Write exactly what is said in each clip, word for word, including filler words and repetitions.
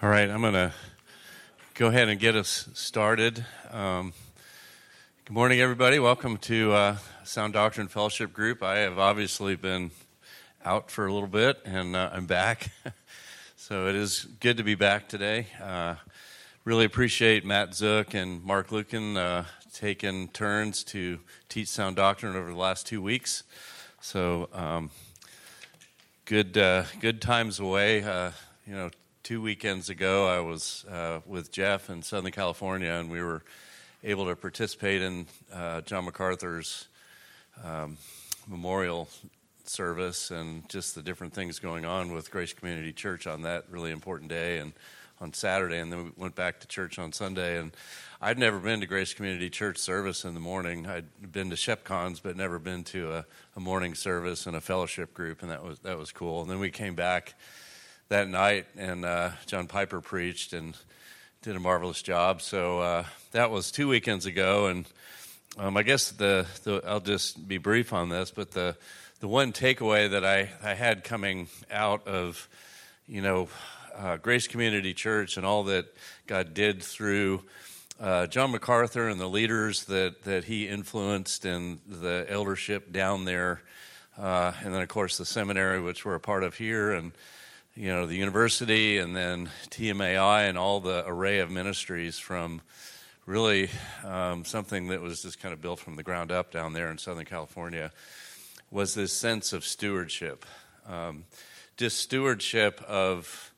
All right, I'm going to go ahead and get us started. Um, good morning, everybody. Welcome to uh, Sound Doctrine Fellowship Group. I have obviously been out for a little bit, and uh, I'm back. So it is good to be back today. Uh, really appreciate Matt Zook and Mark Lucan uh, taking turns to teach Sound Doctrine over the last two weeks. So um, good, uh, good times away. Uh, you know. Two weekends ago, I was uh, with Jeff in Southern California, and we were able to participate in uh, John MacArthur's um, memorial service and just the different things going on with Grace Community Church on that really important day and on Saturday. And then we went back to church on Sunday. And I'd never been to Grace Community Church service in the morning. I'd been to ShepCons, but never been to a, a morning service and a fellowship group, and that was that was cool. And then we came back that night, and uh, John Piper preached and did a marvelous job. So uh, that was two weekends ago, and um, I guess the, the I'll just be brief on this, but the the one takeaway that I, I had coming out of, you know, uh, Grace Community Church and all that God did through uh, John MacArthur and the leaders that, that he influenced and the eldership down there, uh, and then, of course, the seminary, which we're a part of here, and you know, the university, and then T M A I and all the array of ministries from really um, something that was just kind of built from the ground up down there in Southern California, was this sense of stewardship. Um, just stewardship of,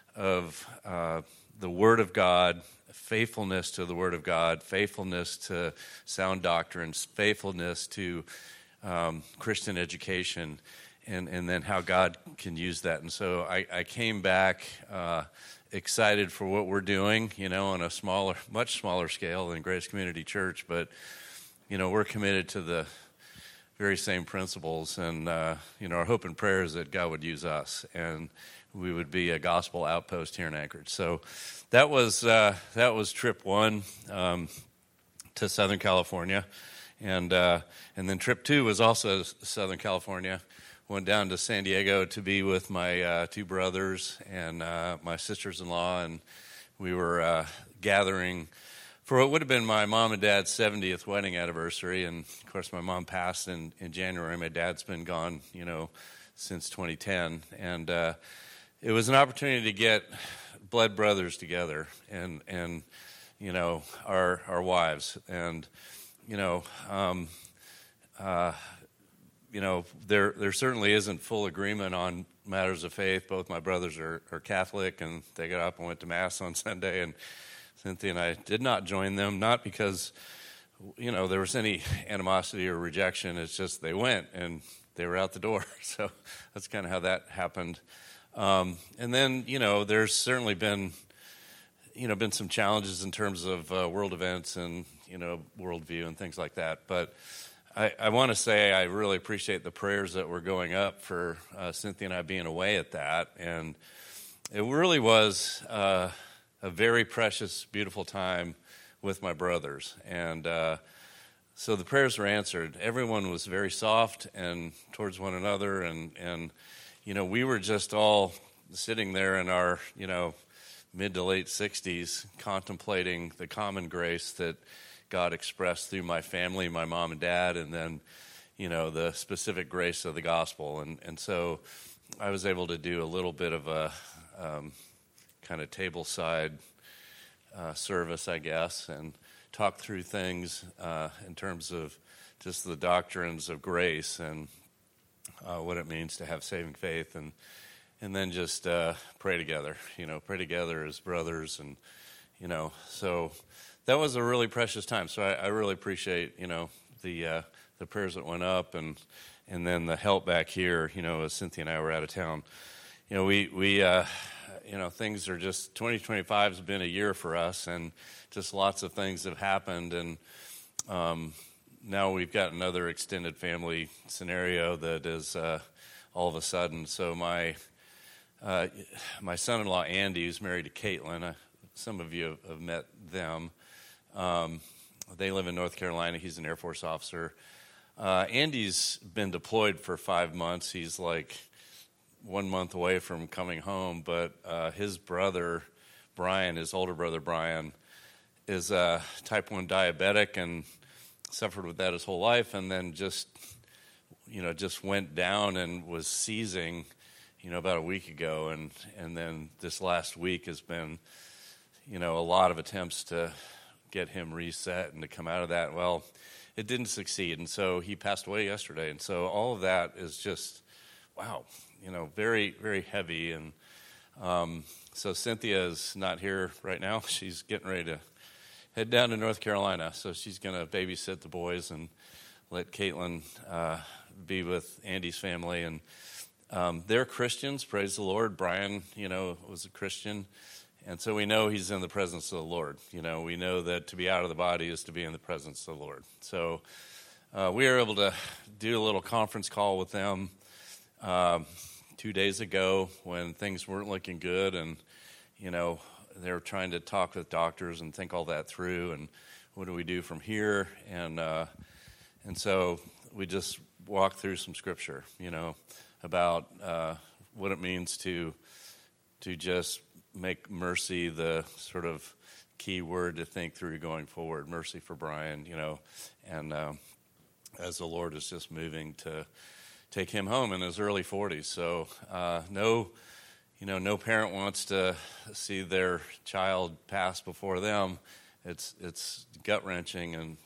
of uh, the Word of God, faithfulness to the Word of God, faithfulness to sound doctrines, faithfulness to um, Christian education, And, and then how God can use that. And so I, I came back uh, excited for what we're doing, you know, on a smaller, much smaller scale than Grace Community Church. But, you know, we're committed to the very same principles. And, uh, you know, our hope and prayer is that God would use us and we would be a gospel outpost here in Anchorage. So that was, uh, that was trip one um, to Southern California. And, uh, and then trip two was also Southern California. Went down to San Diego to be with my uh, two brothers and uh, my sisters-in-law, and we were uh, gathering for what would have been my mom and dad's seventieth wedding anniversary. And of course, my mom passed in, in January. My dad's been gone, you know, since twenty ten, and uh, it was an opportunity to get blood brothers together, and and you know our our wives, and you know. Um, uh, You know, there there certainly isn't full agreement on matters of faith. Both my brothers are, are Catholic, and they got up and went to Mass on Sunday, and Cynthia and I did not join them, not because, you know, there was any animosity or rejection. It's just they went, and they were out the door. So that's kind of how that happened. Um, and then, you know, there's certainly been, you know, been some challenges in terms of uh, world events and, you know, worldview and things like that. But I, I want to say I really appreciate the prayers that were going up for uh, Cynthia and I being away at that. And it really was uh, a very precious, beautiful time with my brothers. And uh, so the prayers were answered. Everyone was very soft and towards one another. And, and, you know, we were just all sitting there in our, you know, mid to late sixties contemplating the common grace that God expressed through my family, my mom and dad, and then, you know, the specific grace of the gospel. And, and so I was able to do a little bit of a um, kind of tableside uh, service, I guess, and talk through things uh, in terms of just the doctrines of grace and uh, what it means to have saving faith, and and then just uh, pray together, you know, pray together as brothers. And, you know, so that was a really precious time. So I, I really appreciate, you know, the uh, the prayers that went up, and and then the help back here, you know, as Cynthia and I were out of town. You know, we, we uh, you know, things are just, twenty twenty-five has been a year for us, and just lots of things have happened. And um, now we've got another extended family scenario that is uh, all of a sudden. So my uh, my son-in-law, Andy, who's married to Caitlin, uh, some of you have, have met them. Um, they live in North Carolina. He's an Air Force officer. Uh, Andy's been deployed for five months. He's like one month away from coming home, but uh, his brother Brian, his older brother Brian, is a type one diabetic and suffered with that his whole life, and then just, you know, just went down and was seizing, you know, about a week ago, and, and then this last week has been, you know, a lot of attempts to get him reset and to come out of that. Well, it didn't succeed, and so he passed away yesterday, and so all of that is just, wow, you know, very, very heavy, and um, so Cynthia is not here right now. She's getting ready to head down to North Carolina, so she's going to babysit the boys and let Caitlin uh, be with Andy's family. And um, they're Christians, praise the Lord. Brian, you know, was a Christian, and so we know he's in the presence of the Lord. You know, we know that to be out of the body is to be in the presence of the Lord. So uh, we were able to do a little conference call with them um, two days ago when things weren't looking good, and, you know, they were trying to talk with doctors and think all that through, and what do we do from here? And uh, and so we just walked through some scripture, you know, about uh, what it means to to just make mercy the sort of key word to think through going forward. Mercy for Brian, you know, and um, as the Lord is just moving to take him home in his early forties. So uh, no. You know, no parent wants to see their child pass before them. It's it's gut-wrenching and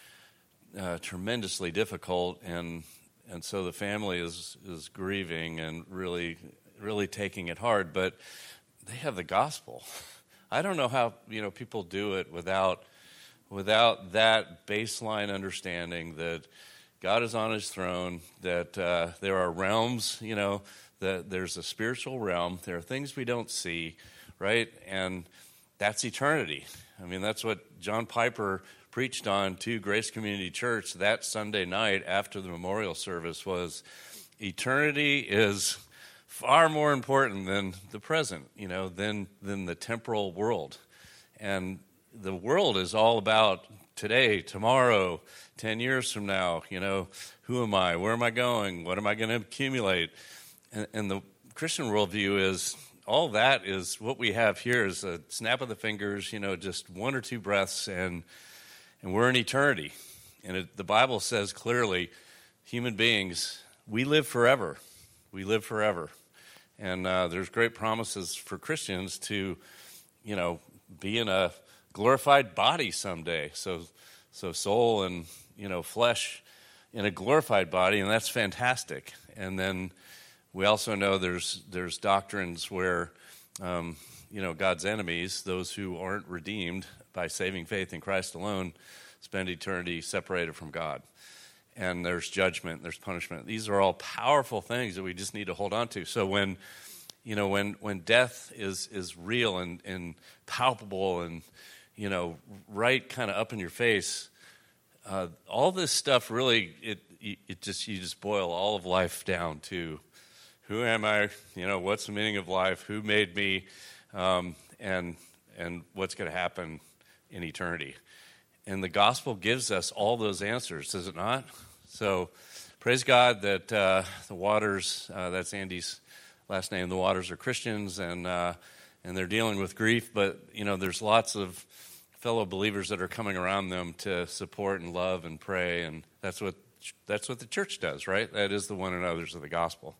uh, tremendously difficult, and and so the family is is grieving and really really taking it hard. But they have the gospel. I don't know how, you know, people do it without without that baseline understanding that God is on His throne, that uh, there are realms, you know. That there's a spiritual realm. There are things we don't see, right? And that's eternity. I mean, that's what John Piper preached on to Grace Community Church that Sunday night after the memorial service was eternity is far more important than the present, you know, than than the temporal world. And the world is all about today, tomorrow, ten years from now, you know, who am I? Where am I going? What am I going to accumulate? And, and the Christian worldview is all that is what we have here is a snap of the fingers, you know, just one or two breaths, and and we're in eternity. And it, the Bible says clearly, human beings, we live forever. We live forever. And uh, there's great promises for Christians to, you know, be in a glorified body someday. So, so soul and, you know, flesh in a glorified body, and that's fantastic. And then we also know there's there's doctrines where, um, you know, God's enemies, those who aren't redeemed by saving faith in Christ alone, spend eternity separated from God. And there's judgment, there's punishment. These are all powerful things that we just need to hold on to. So when, you know, when when death is is real and, and palpable and, you know, right kind of up in your face, uh, all this stuff really, it it just you just boil all of life down to, who am I? You know, what's the meaning of life? Who made me? Um, and and what's going to happen in eternity? And the gospel gives us all those answers, does it not? So praise God that uh, the Waters, uh, that's Andy's last name, the Waters are Christians, and uh, and they're dealing with grief. But, you know, there's lots of fellow believers that are coming around them to support and love and pray, and that's what that's what the church does, right? That is the one another's of the gospel.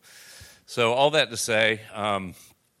So all that to say, um,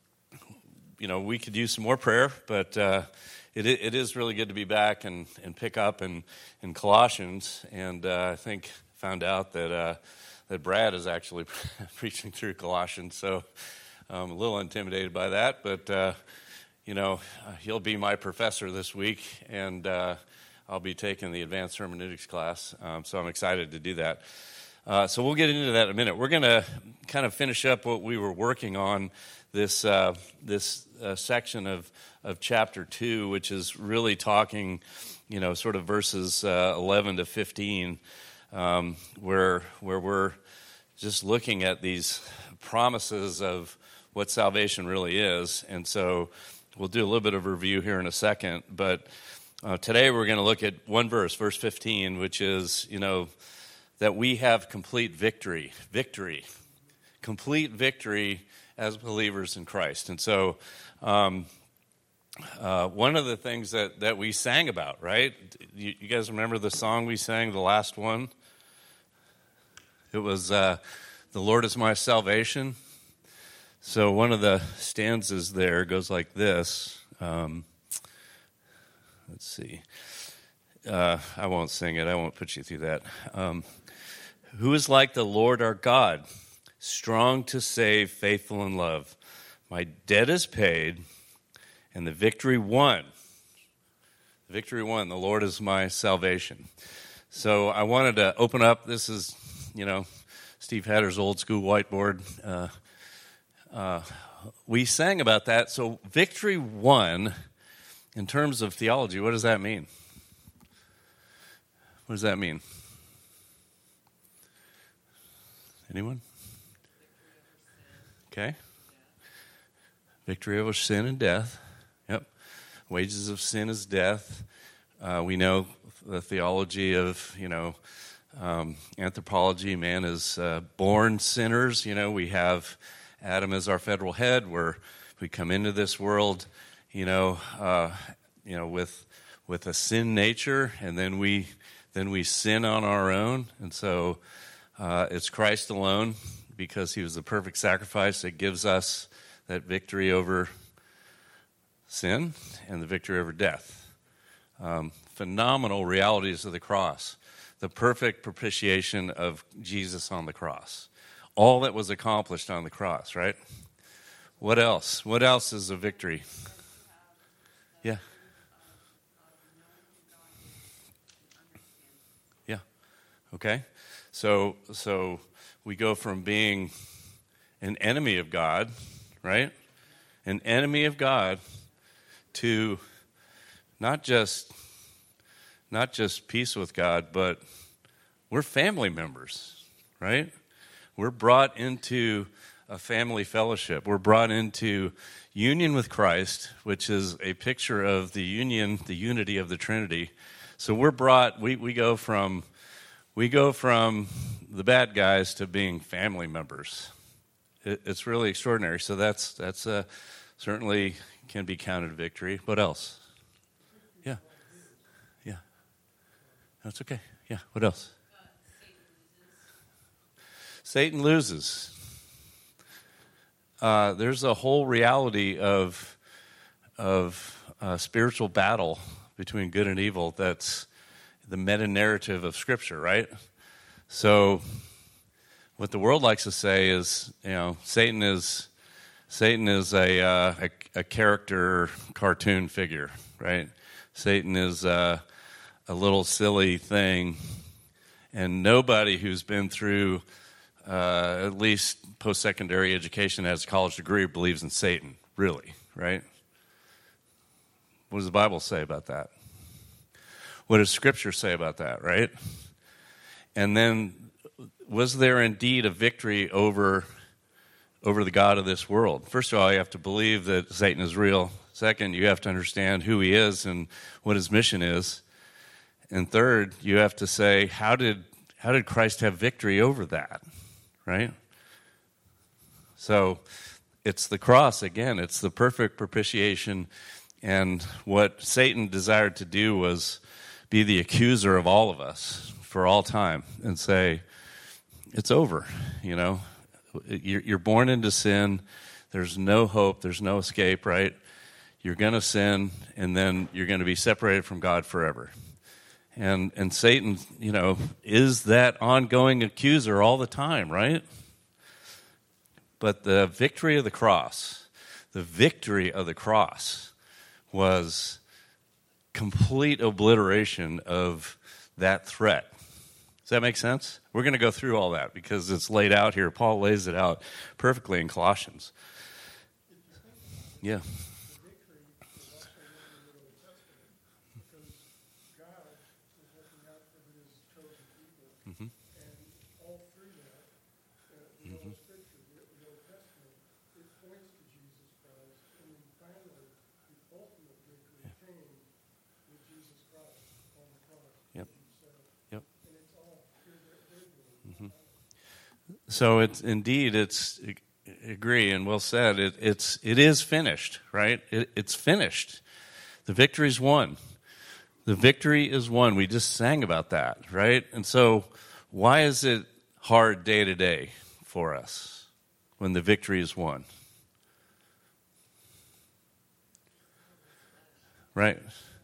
you know, we could use some more prayer, but uh, it it is really good to be back and, and pick up in, in Colossians. And uh, I think found out that uh, that Brad is actually preaching through Colossians, so I'm a little intimidated by that. But uh, you know, he'll be my professor this week, and uh, I'll be taking the advanced hermeneutics class. Um, so I'm excited to do that. Uh, so we'll get into that in a minute. We're going to kind of finish up what we were working on, this uh, this uh, section of, of chapter two, which is really talking, you know, sort of verses uh, eleven to fifteen, um, where where we're just looking at these promises of what salvation really is. And so we'll do a little bit of a review here in a second. But uh, today we're going to look at one verse, verse fifteen, which is, you know, that we have complete victory, victory, complete victory as believers in Christ. And so um, uh, one of the things that, that we sang about, right? You, you guys remember the song we sang, the last one? It was, uh, "The Lord is my salvation." So one of the stanzas there goes like this. Um, let's see. Uh, I won't sing it. I won't put you through that. Um, Who is like the Lord our God, strong to save, faithful in love? My debt is paid, and the victory won. The victory won. The Lord is my salvation. So I wanted to open up. This is, you know, Steve Hatter's old school whiteboard. Uh, uh, we sang about that. So victory won, in terms of theology, what does that mean? What does that mean? Anyone? Okay. Victory over sin and death. Yep. Wages of sin is death. Uh, we know the theology of, you know, um, anthropology. Man is uh, born sinners. You know, we have Adam as our federal head, where we come into this world, you know, uh, you know, with with a sin nature, and then we then we sin on our own, and so uh, it's Christ alone, because he was the perfect sacrifice that gives us that victory over sin and the victory over death. Um, phenomenal realities of the cross, the perfect propitiation of Jesus on the cross. All that was accomplished on the cross, right? What else? What else is a victory? Yeah. Yeah. Okay. So so we go from being an enemy of God, right? An enemy of God, to not just not just peace with God, but we're family members, right? We're brought into a family fellowship. We're brought into union with Christ, which is a picture of the union, the unity of the Trinity. So we're brought, we, we go from we go from the bad guys to being family members. It, it's really extraordinary. So that's that's uh, certainly can be counted victory. What else? Yeah, yeah. That's okay. Yeah. What else? Satan loses. Uh, there's a whole reality of of uh, spiritual battle between good and evil. That's the meta narrative of Scripture, right? So, what the world likes to say is, you know, Satan is Satan is a uh, a, a character cartoon figure, right? Satan is uh, a little silly thing, and nobody who's been through Uh, at least post-secondary education, has a college degree, believes in Satan, really, right? What does the Bible say about that? What does Scripture say about that, right? And then, was there indeed a victory over, over the God of this world? First of all, you have to believe that Satan is real. Second, you have to understand who he is and what his mission is. And third, you have to say, how did how did Christ have victory over that? Right? So it's the cross again. It's the perfect propitiation. And what Satan desired to do was be the accuser of all of us for all time and say, it's over. You know, you're born into sin. There's no hope. There's no escape, right? You're going to sin, and then you're going to be separated from God forever. And and Satan, you know, is that ongoing accuser all the time, right? But the victory of the cross, the victory of the cross was complete obliteration of that threat. Does that make sense? We're going to go through all that because it's laid out here. Paul lays it out perfectly in Colossians. Yeah. So it's indeed, it's agree and well said. It, it's it is finished, right? It, it's finished. The victory's won. The victory is won. We just sang about that, right? And so why is it hard day to day for us when the victory is won? Right?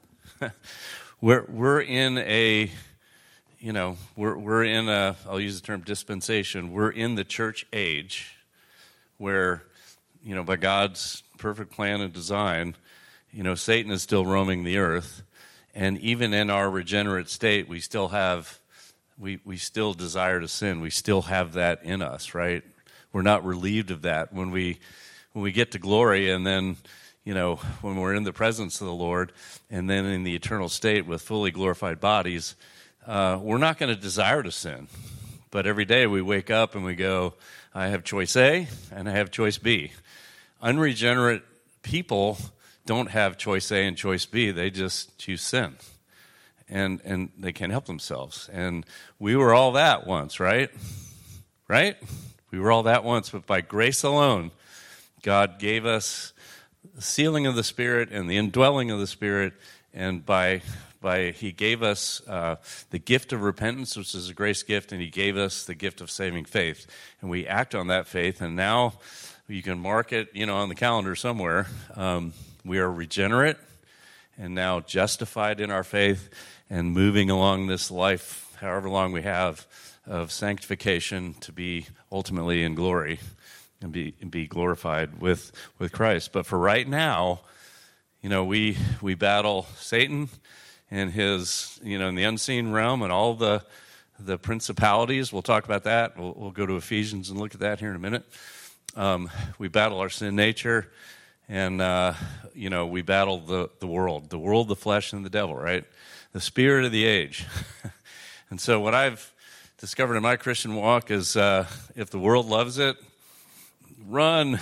we're we're in a, you know, we're we're in a, I'll use the term dispensation. We're in the church age where, you know, by God's perfect plan and design, you know, Satan is still roaming the earth. And even in our regenerate state, we still have, we, we still desire to sin. We still have that in us, right? We're not relieved of that. When we when we get to glory and then, you know, when we're in the presence of the Lord and then in the eternal state with fully glorified bodies, uh, we're not going to desire to sin. But every day we wake up and we go, I have choice A and I have choice B. Unregenerate people don't have choice A and choice B. They just choose sin. And and they can't help themselves. And we were all that once, right? Right? We were all that once, but by grace alone, God gave us the sealing of the Spirit and the indwelling of the Spirit, and by by He gave us uh, the gift of repentance, which is a grace gift, and He gave us the gift of saving faith. And we act on that faith, and now you can mark it, you know, on the calendar somewhere. Um, we are regenerate and now justified in our faith and moving along this life, however long we have, of sanctification to be ultimately in glory and be and be glorified with, with Christ. But for right now, you know, we we battle Satan and his, you know, in the unseen realm and all the the principalities. We'll talk about that. We'll, we'll go to Ephesians and look at that here in a minute. Um, we battle our sin nature, and, uh, you know, we battle the, the world, the world, the flesh, and the devil, right? The spirit of the age. And so what I've discovered in my Christian walk is uh, if the world loves it, run.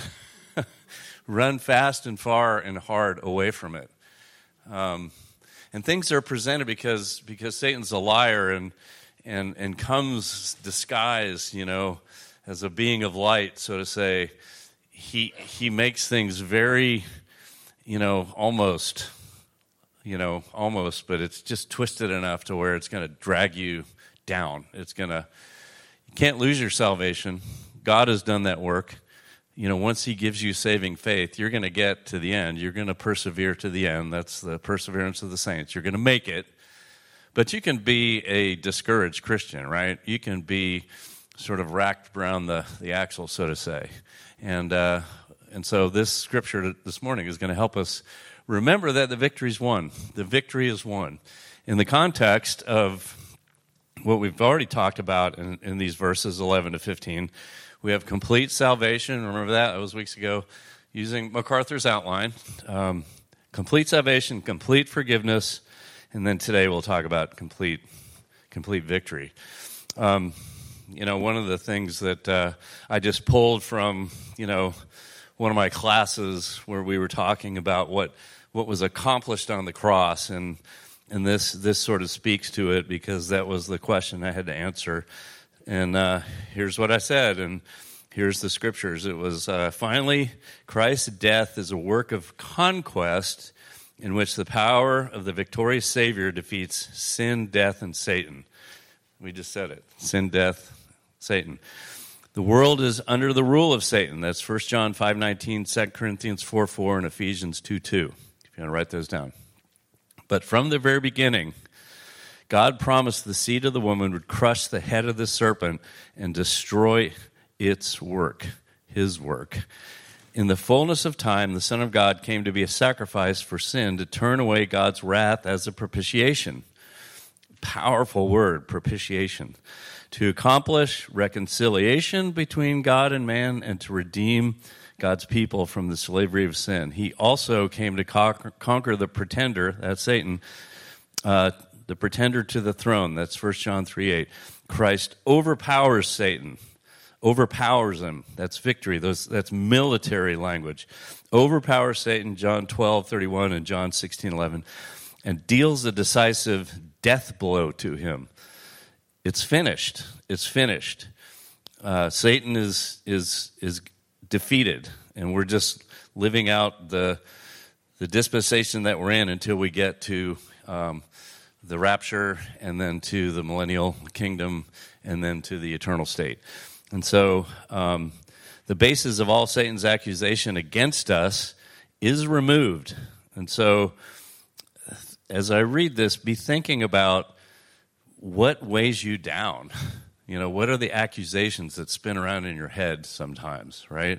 Run fast and far and hard away from it. Um, and things are presented because because Satan's a liar and and and comes disguised, you know, as a being of light, so to say. He he makes things very, you know, almost, you know, almost, but it's just twisted enough to where it's going to drag you down. It's going to, you can't lose your salvation. God has done that work. You know, once He gives you saving faith, you're going to get to the end. You're going to persevere to the end. That's the perseverance of the saints. You're going to make it. But you can be a discouraged Christian, right? You can be sort of racked around the, the axle, so to say. And uh, and so this scripture this morning is going to help us remember that the victory's won. The victory is won. In the context of what we've already talked about in, in these verses eleven to fifteen, we have complete salvation. Remember that? That was weeks ago, using MacArthur's outline. Um, complete salvation, complete forgiveness, and then today we'll talk about complete, complete victory. Um, you know, one of the things that uh, I just pulled from, you know, one of my classes where we were talking about what what was accomplished on the cross, and and this this sort of speaks to it because that was the question I had to answer. And uh, here's what I said, and here's the scriptures. It was, uh, finally, Christ's death is a work of conquest in which the power of the victorious Savior defeats sin, death, and Satan. We just said it. Sin, death, Satan. The world is under the rule of Satan. That's First John five nineteen, Second Corinthians four four, and Ephesians two two. If you want to write those down. But from the very beginning, God promised the seed of the woman would crush the head of the serpent and destroy its work, His work. In the fullness of time, the Son of God came to be a sacrifice for sin, to turn away God's wrath as a propitiation. Powerful word, propitiation. To accomplish reconciliation between God and man and to redeem God's people from the slavery of sin. He also came to conquer, conquer the pretender, that's Satan, uh, the pretender to the throne. That's First John three eight. Christ overpowers Satan. Overpowers him. That's victory. Those, that's military language. Overpowers Satan, John twelve thirty-one and John sixteen eleven, and deals a decisive death blow to him. It's finished. It's finished. Uh, Satan is is is defeated, and we're just living out the the dispensation that we're in until we get to um, the rapture, and then to the millennial kingdom, and then to the eternal state. And so um, the basis of all Satan's accusation against us is removed. And so as I read this, be thinking about what weighs you down. You know, what are the accusations that spin around in your head sometimes, right?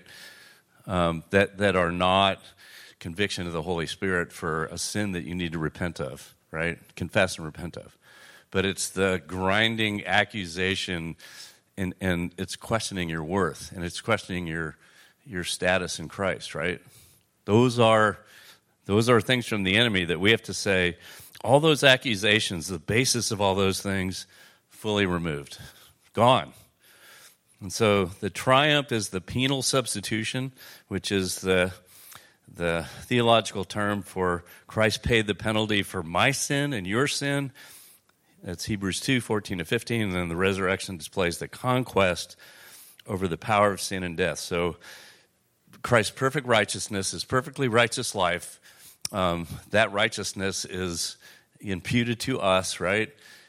Um, that that are not conviction of the Holy Spirit for a sin that you need to repent of, right? Confess and repent of. But it's the grinding accusation, and, and it's questioning your worth, and it's questioning your your status in Christ, right? Those are those are things from the enemy that we have to say, all those accusations, the basis of all those things, fully removed, gone. And so the triumph is the penal substitution, which is the the theological term for Christ paid the penalty for my sin and your sin. That's Hebrews two, fourteen to fifteen, and then the resurrection displays the conquest over the power of sin and death. So Christ's perfect righteousness, his perfectly righteous life, um, that righteousness is imputed to us, right?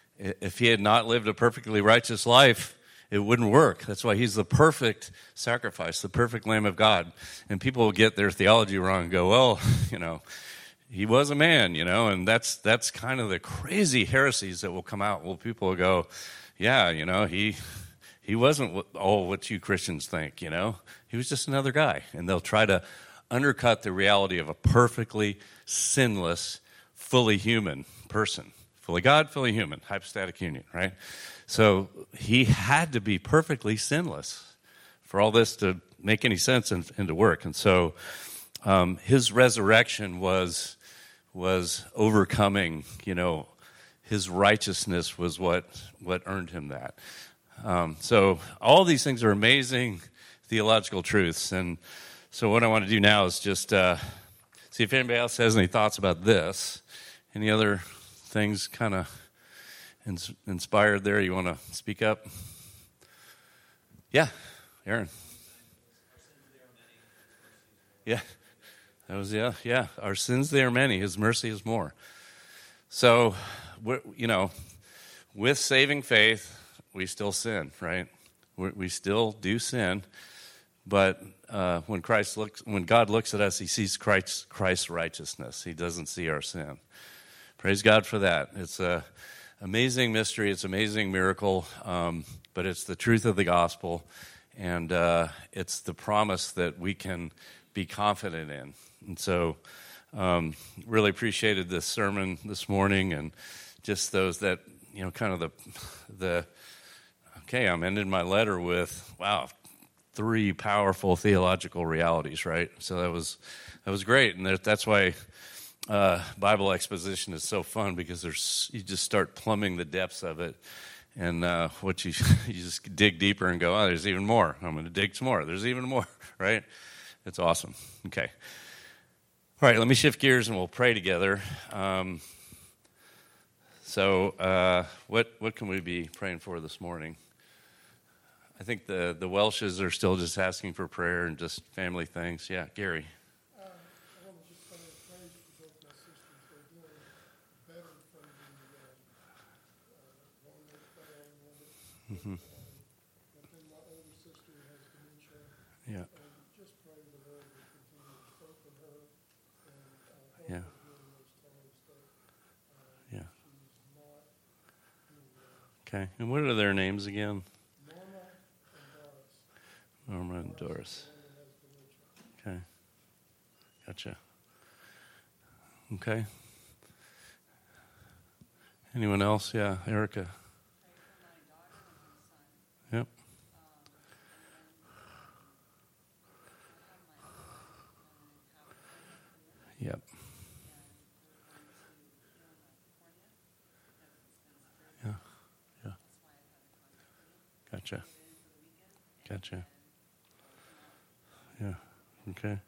If he had not lived a perfectly righteous life, it wouldn't work. That's why he's the perfect sacrifice, the perfect Lamb of God. And people will get their theology wrong and go, well, you know, he was a man, you know, and that's that's kind of the crazy heresies that will come out. Well, people will go, yeah, you know, he he wasn't what, oh, what you Christians think, you know. He was just another guy. And they'll try to undercut the reality of a perfectly sinless, fully human person. Fully God, fully human, hypostatic union, right? So he had to be perfectly sinless for all this to make any sense and, and to work. And so um, his resurrection was was overcoming, you know, his righteousness was what, what earned him that. Um, so all these things are amazing theological truths. And so what I want to do now is just uh, see if anybody else has any thoughts about this. Any other things kind of ins- inspired there? You want to speak up? Yeah, Aaron. Yeah, that was yeah, yeah. Our sins they are many. His mercy is more. So, you know, with saving faith, we still sin, right? We, we still do sin, but uh, when Christ looks, when God looks at us, He sees Christ's, Christ's righteousness. He doesn't see our sin. Praise God for that. It's a amazing mystery. It's an amazing miracle, um, but it's the truth of the gospel, and uh, it's the promise that we can be confident in. And so um, really appreciated this sermon this morning, and just those that, you know, kind of the, the okay, I'm ending my letter with, wow, three powerful theological realities, right? So that was that was great, and that's why Uh, Bible exposition is so fun, because there's you just start plumbing the depths of it, and uh, what you you just dig deeper and go, oh, there's even more. I'm going to dig some more. There's even more, right? It's awesome. Okay. All right, let me shift gears and we'll pray together. Um, so, uh, what what can we be praying for this morning? I think the the Welshes are still just asking for prayer and just family things. Yeah, Gary. Mm-hmm. But then my older sister has dementia. Yeah. And just pray the Lord will continue to strengthen her and uh, help Yeah. her during those times that uh, Yeah. she's not doing well. Okay. And what are their names again? Norma and Doris. Norma and Doris. Doris is the one that has dementia. Okay. Gotcha. Okay. Anyone else? Yeah, Erica. Yep. Yep. Yeah. Yeah. Gotcha. Gotcha. Yeah. Okay.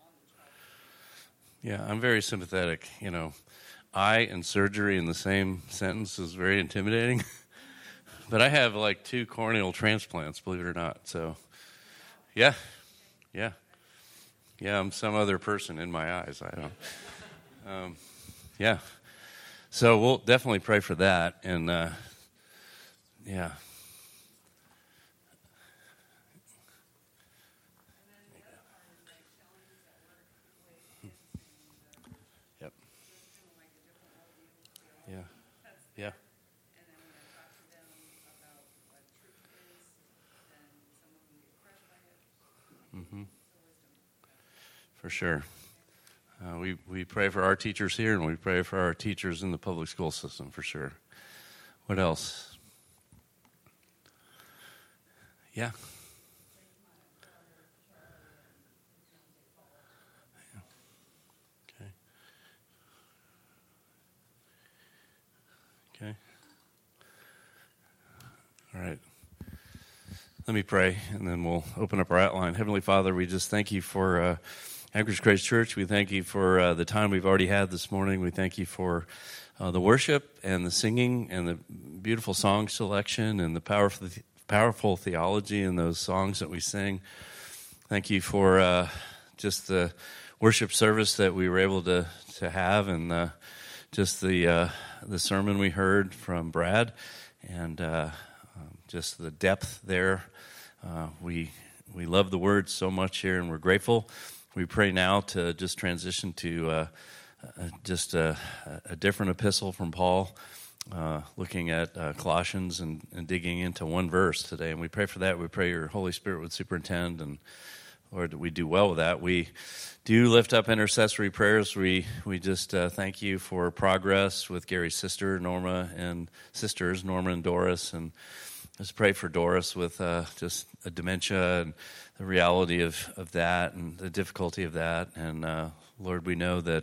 Yeah, I'm very sympathetic. You know, eye and surgery in the same sentence is very intimidating. But I have like two corneal transplants, believe it or not. So, yeah, yeah. Yeah, I'm some other person in my eyes. I don't. Um, yeah. So we'll definitely pray for that. And uh, yeah. Yep. Yeah. Yeah. Mm-hmm. For sure. Uh, we, we pray for our teachers here, and we pray for our teachers in the public school system, for sure. What else? Yeah. Okay. Okay. All right. Let me pray, and then we'll open up our outline. Heavenly Father, we just thank you for uh, Anchorage Grace Church. We thank you for uh, the time we've already had this morning. We thank you for uh, the worship and the singing and the beautiful song selection and the powerful, powerful theology in those songs that we sing. Thank you for uh, just the worship service that we were able to, to have, and uh, just the uh, the sermon we heard from Brad, and uh, um, just the depth there. Uh, we we love the Word so much here, and we're grateful. We pray now to just transition to uh, uh, just a, a different epistle from Paul, uh, looking at uh, Colossians and, and digging into one verse today. And we pray for that. We pray your Holy Spirit would superintend, and Lord, that we do well with that. We do lift up intercessory prayers. We we just uh, thank you for progress with Gary's sister, Norma, and sisters, Norma and Doris, and just pray for Doris with uh, just a dementia and the reality of, of that and the difficulty of that. And uh, Lord, we know that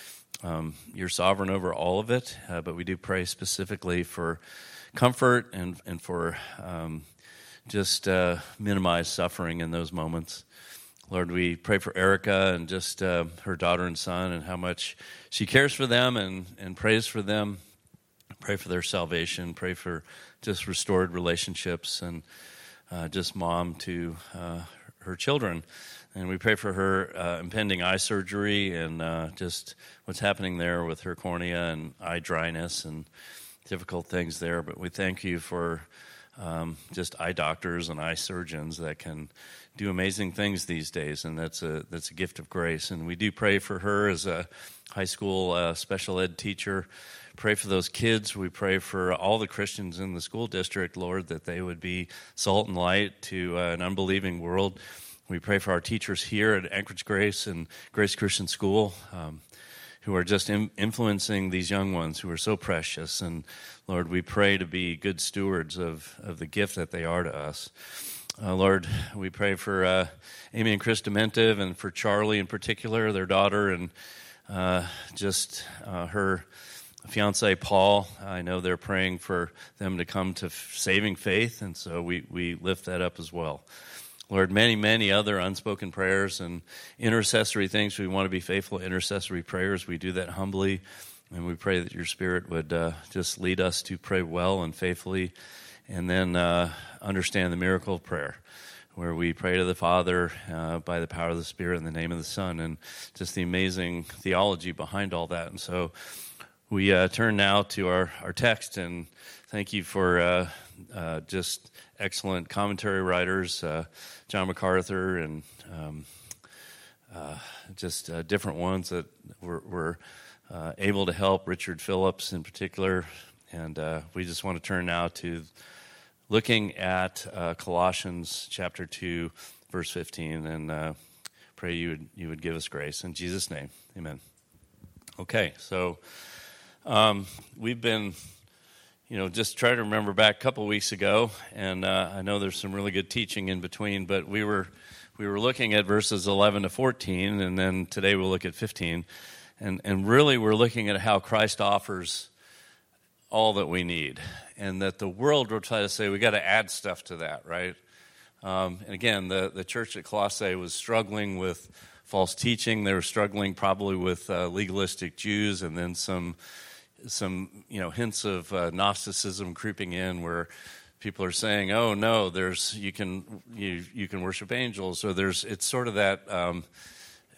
um, you're sovereign over all of it, uh, but we do pray specifically for comfort and, and for um, just uh, minimize suffering in those moments. Lord, we pray for Erica and just uh, her daughter and son and how much she cares for them and, and prays for them. Pray for their salvation. Pray for just restored relationships and uh, just mom to uh, her children. And we pray for her uh, impending eye surgery and uh, just what's happening there with her cornea and eye dryness and difficult things there. But we thank you for um, just eye doctors and eye surgeons that can do amazing things these days, and that's a that's a gift of grace. And we do pray for her as a high school uh, special ed teacher. Pray for those kids. We pray for all the Christians in the school district, Lord, that they would be salt and light to uh, an unbelieving world. We pray for our teachers here at Anchorage Grace and Grace Christian School, um, who are just in, influencing these young ones who are so precious. And Lord, we pray to be good stewards of, of the gift that they are to us. Uh, Lord, we pray for uh, Amy and Chris Dementive, and for Charlie in particular, their daughter, and uh, just uh, her fiance Paul. I know they're praying for them to come to f- saving faith, and so we, we lift that up as well. Lord, many, many other unspoken prayers and intercessory things. We want to be faithful intercessory prayers. We do that humbly, and we pray that your Spirit would uh, just lead us to pray well and faithfully, and then uh, understand the miracle of prayer, where we pray to the Father uh, by the power of the Spirit in the name of the Son, and just the amazing theology behind all that. And so we uh, turn now to our, our text, and thank you for uh, uh, just excellent commentary writers, uh, John MacArthur, and um, uh, just uh, different ones that were, were uh, able to help, Richard Phillips in particular. And uh, we just want to turn now to looking at uh, Colossians chapter two, verse fifteen, and uh, pray you would, you would give us grace. In Jesus' name, amen. Okay, so um, we've been, you know, just trying to remember back a couple weeks ago, and uh, I know there's some really good teaching in between, but we were we were looking at verses eleven to fourteen, and then today we'll look at fifteen, and and really we're looking at how Christ offers all that we need, and that the world will try to say we got to add stuff to that, right? Um, and again, the, the church at Colossae was struggling with false teaching. They were struggling probably with uh, legalistic Jews, and then some some you know hints of uh, Gnosticism creeping in, where people are saying, "Oh no, there's you can you you can worship angels," or there's it's sort of that. Um,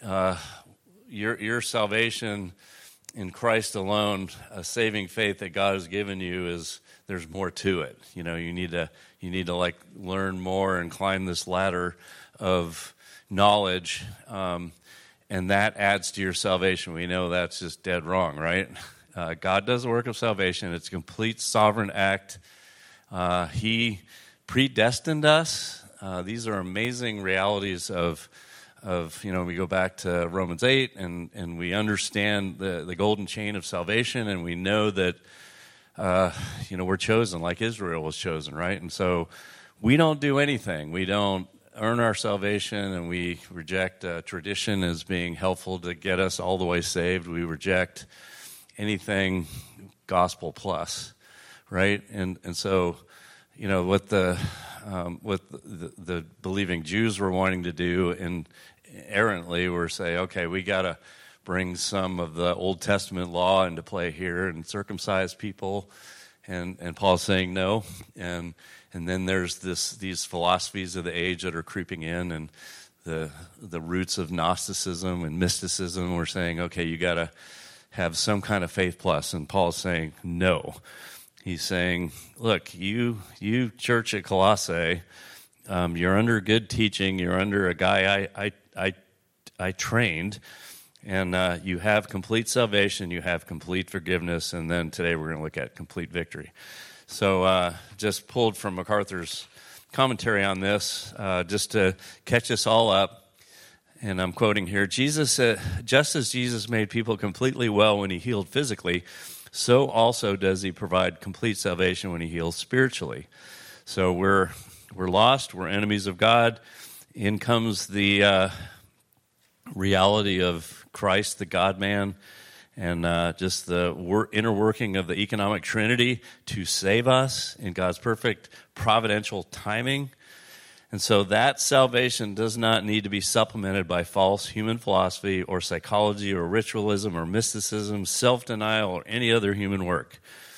uh, your your salvation in Christ alone, a saving faith that God has given you, is there's more to it. You know, you need to you need to like learn more and climb this ladder of knowledge, um, and that adds to your salvation. We know that's just dead wrong, right? Uh, God does the work of salvation. It's a complete sovereign act. Uh, he predestined us. Uh, these are amazing realities of Of, you know, we go back to Romans eight, and, and we understand the, the golden chain of salvation, and we know that, uh, you know, we're chosen like Israel was chosen, right? And so we don't do anything. We don't earn our salvation, and we reject uh, tradition as being helpful to get us all the way saved. We reject anything gospel plus, right? And and so, you know, what the um, what the, the believing Jews were wanting to do, and errantly were say, okay, we got to bring some of the Old Testament law into play here and circumcise people, and and Paul's saying no, and and then there's this these philosophies of the age that are creeping in, and the the roots of Gnosticism and mysticism were saying, okay, you got to have some kind of faith plus, and Paul's saying no. He's saying, look, you you church at Colossae, um, you're under good teaching. You're under a guy I I I, I trained, and uh, you have complete salvation. You have complete forgiveness, and then today we're going to look at complete victory. So, uh, just pulled from MacArthur's commentary on this, uh, just to catch us all up. And I'm quoting here: Jesus, uh, just as Jesus made people completely well when he healed physically, so also does he provide complete salvation when he heals spiritually. So we're we're lost, we're enemies of God. In comes the uh, reality of Christ, the God-man, and uh, just the wor- inner working of the economic Trinity to save us in God's perfect providential timing. And so that salvation does not need to be supplemented by false human philosophy or psychology or ritualism or mysticism, self-denial, or any other human work.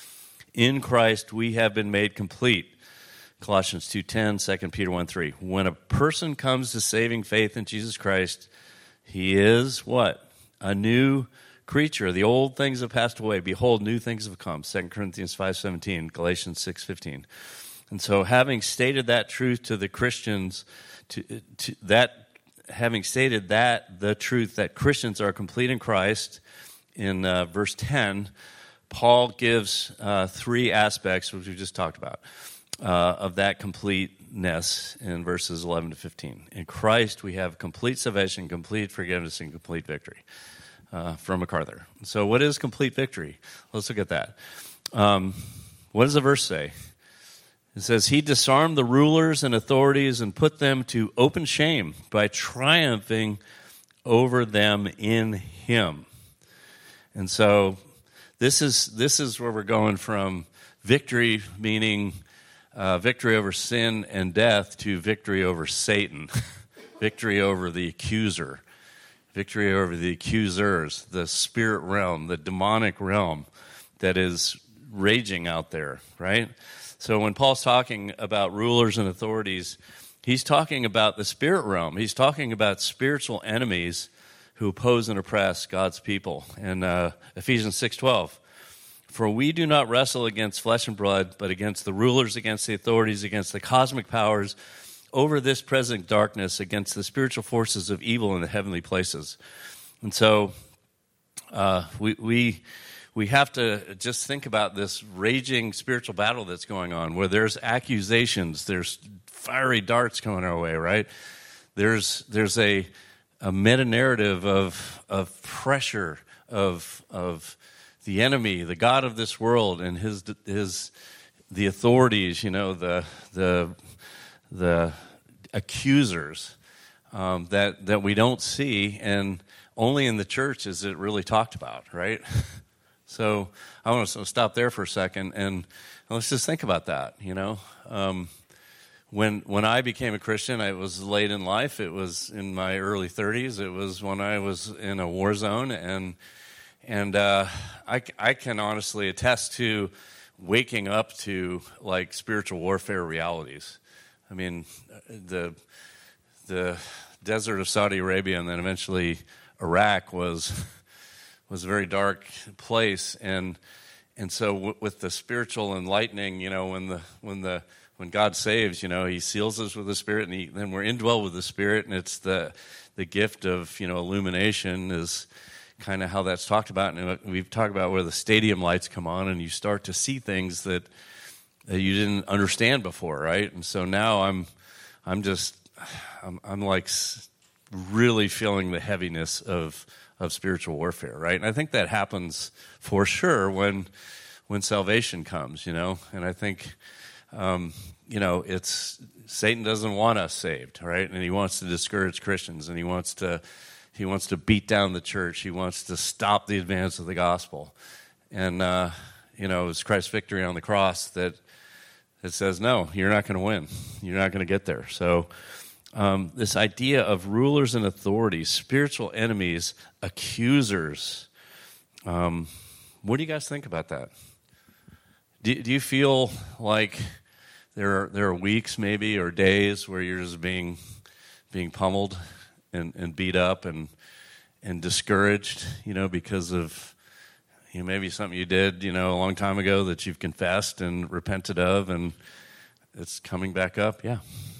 In Christ, we have been made complete. Colossians two ten, Second Peter one three. When a person comes to saving faith in Jesus Christ, he is what? A new creature. The old things have passed away. Behold, new things have come. Second Corinthians five seventeen, Galatians six fifteen. And so having stated that truth to the Christians, to, to that, having stated that, the truth that Christians are complete in Christ, in uh, verse ten, Paul gives uh, three aspects, which we just talked about, uh, of that completeness in verses eleven to fifteen. In Christ, we have complete salvation, complete forgiveness, and complete victory, uh, from MacArthur. So what is complete victory? Let's look at that. Um, what does the verse say? It says, he disarmed the rulers and authorities and put them to open shame by triumphing over them in him. And so this is this is where we're going from victory, meaning uh, victory over sin and death, to victory over Satan, victory over the accuser, victory over the accusers, the spirit realm, the demonic realm that is raging out there, right? So when Paul's talking about rulers and authorities, he's talking about the spirit realm. He's talking about spiritual enemies who oppose and oppress God's people. In uh, Ephesians six twelve, for we do not wrestle against flesh and blood, but against the rulers, against the authorities, against the cosmic powers, over this present darkness, against the spiritual forces of evil in the heavenly places. And so uh, we we we have to just think about this raging spiritual battle that's going on, where there's accusations, there's fiery darts coming our way, right? There's there's a a meta-narrative of of pressure of of the enemy, the god of this world, and his his the authorities, you know, the the the accusers um, that that we don't see, and only in the church is it really talked about, right? So I want to stop there for a second, and let's just think about that. You know, um, when when I became a Christian, it was late in life. It was in my early thirties. It was when I was in a war zone, and and uh, I I can honestly attest to waking up to like spiritual warfare realities. I mean, the the desert of Saudi Arabia and then eventually Iraq was was a very dark place, and and so w- with the spiritual enlightening, you know, when the when the when God saves, you know, He seals us with the Spirit, and he, then we're indwelled with the Spirit, and it's the the gift of, you know, illumination is kind of how that's talked about. And we've talked about where the stadium lights come on, and you start to see things that that you didn't understand before, right? And so now I'm I'm just I'm, I'm like really feeling the heaviness of of spiritual warfare, right? And I think that happens for sure when when salvation comes, you know. And I think, um, you know, it's Satan doesn't want us saved, right? And he wants to discourage Christians, and he wants to he wants to beat down the church. He wants to stop the advance of the gospel. And uh, you know, it's Christ's victory on the cross that that says, no, you're not going to win. You're not going to get there. So. Um, this idea of rulers and authorities, spiritual enemies, accusers. Um, what do you guys think about that? Do, do you feel like there are there are weeks maybe or days where you're just being being pummeled and, and beat up and and discouraged, you know, because of you know maybe something you did, you know, a long time ago that you've confessed and repented of, and it's coming back up? Yeah.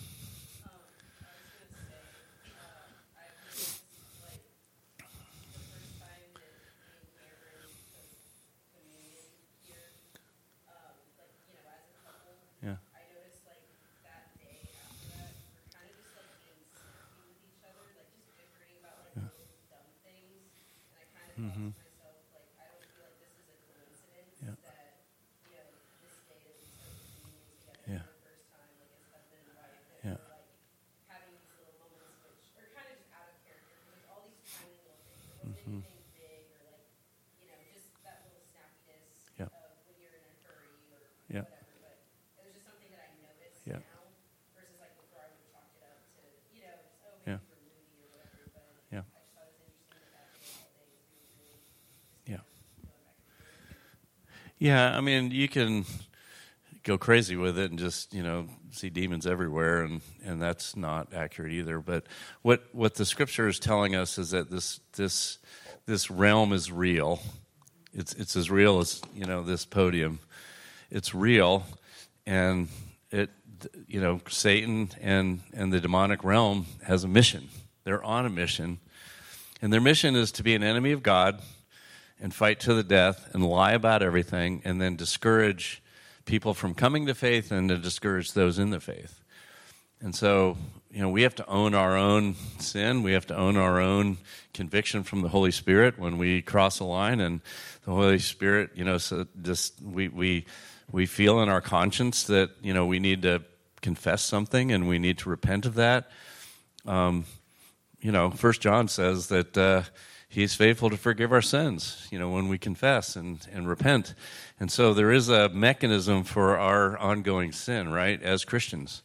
Mm-hmm. myself, like, I don't feel like this is a coincidence Yeah. that, you know, this day that we start communion together Yeah. for the first time, like, as husband and wife, that Yeah. we're, like, having these little moments which are kind of just out of character, like, all these tiny little things. It wasn't Mm-hmm. anything big or, like, you know, just that little snappiness Yeah. of when you're in a hurry or Yeah. whatever, but it was just something that I noticed Yeah. now versus, like, before I would have chalked it up to, you know, just, oh, Yeah. maybe we're moody or whatever, but Yeah. I just thought it was interesting that that day, all day, is we were really just Yeah. going back and forth. Yeah, I mean, you can go crazy with it and just, you know, see demons everywhere, and, and that's not accurate either. But what what the scripture is telling us is that this this this realm is real. It's it's as real as, you know, this podium. It's real, and it you know, Satan and, and the demonic realm has a mission. They're on a mission, and their mission is to be an enemy of God and fight to the death and lie about everything and then discourage people from coming to faith and to discourage those in the faith. And so, you know, we have to own our own sin. We have to own our own conviction from the Holy Spirit when we cross a line, and the Holy Spirit, you know, so just we we we feel in our conscience that, you know, we need to confess something and we need to repent of that. Um, you know, First John says that uh, He's faithful to forgive our sins, you know, when we confess and, and repent. And so there is a mechanism for our ongoing sin, right, as Christians.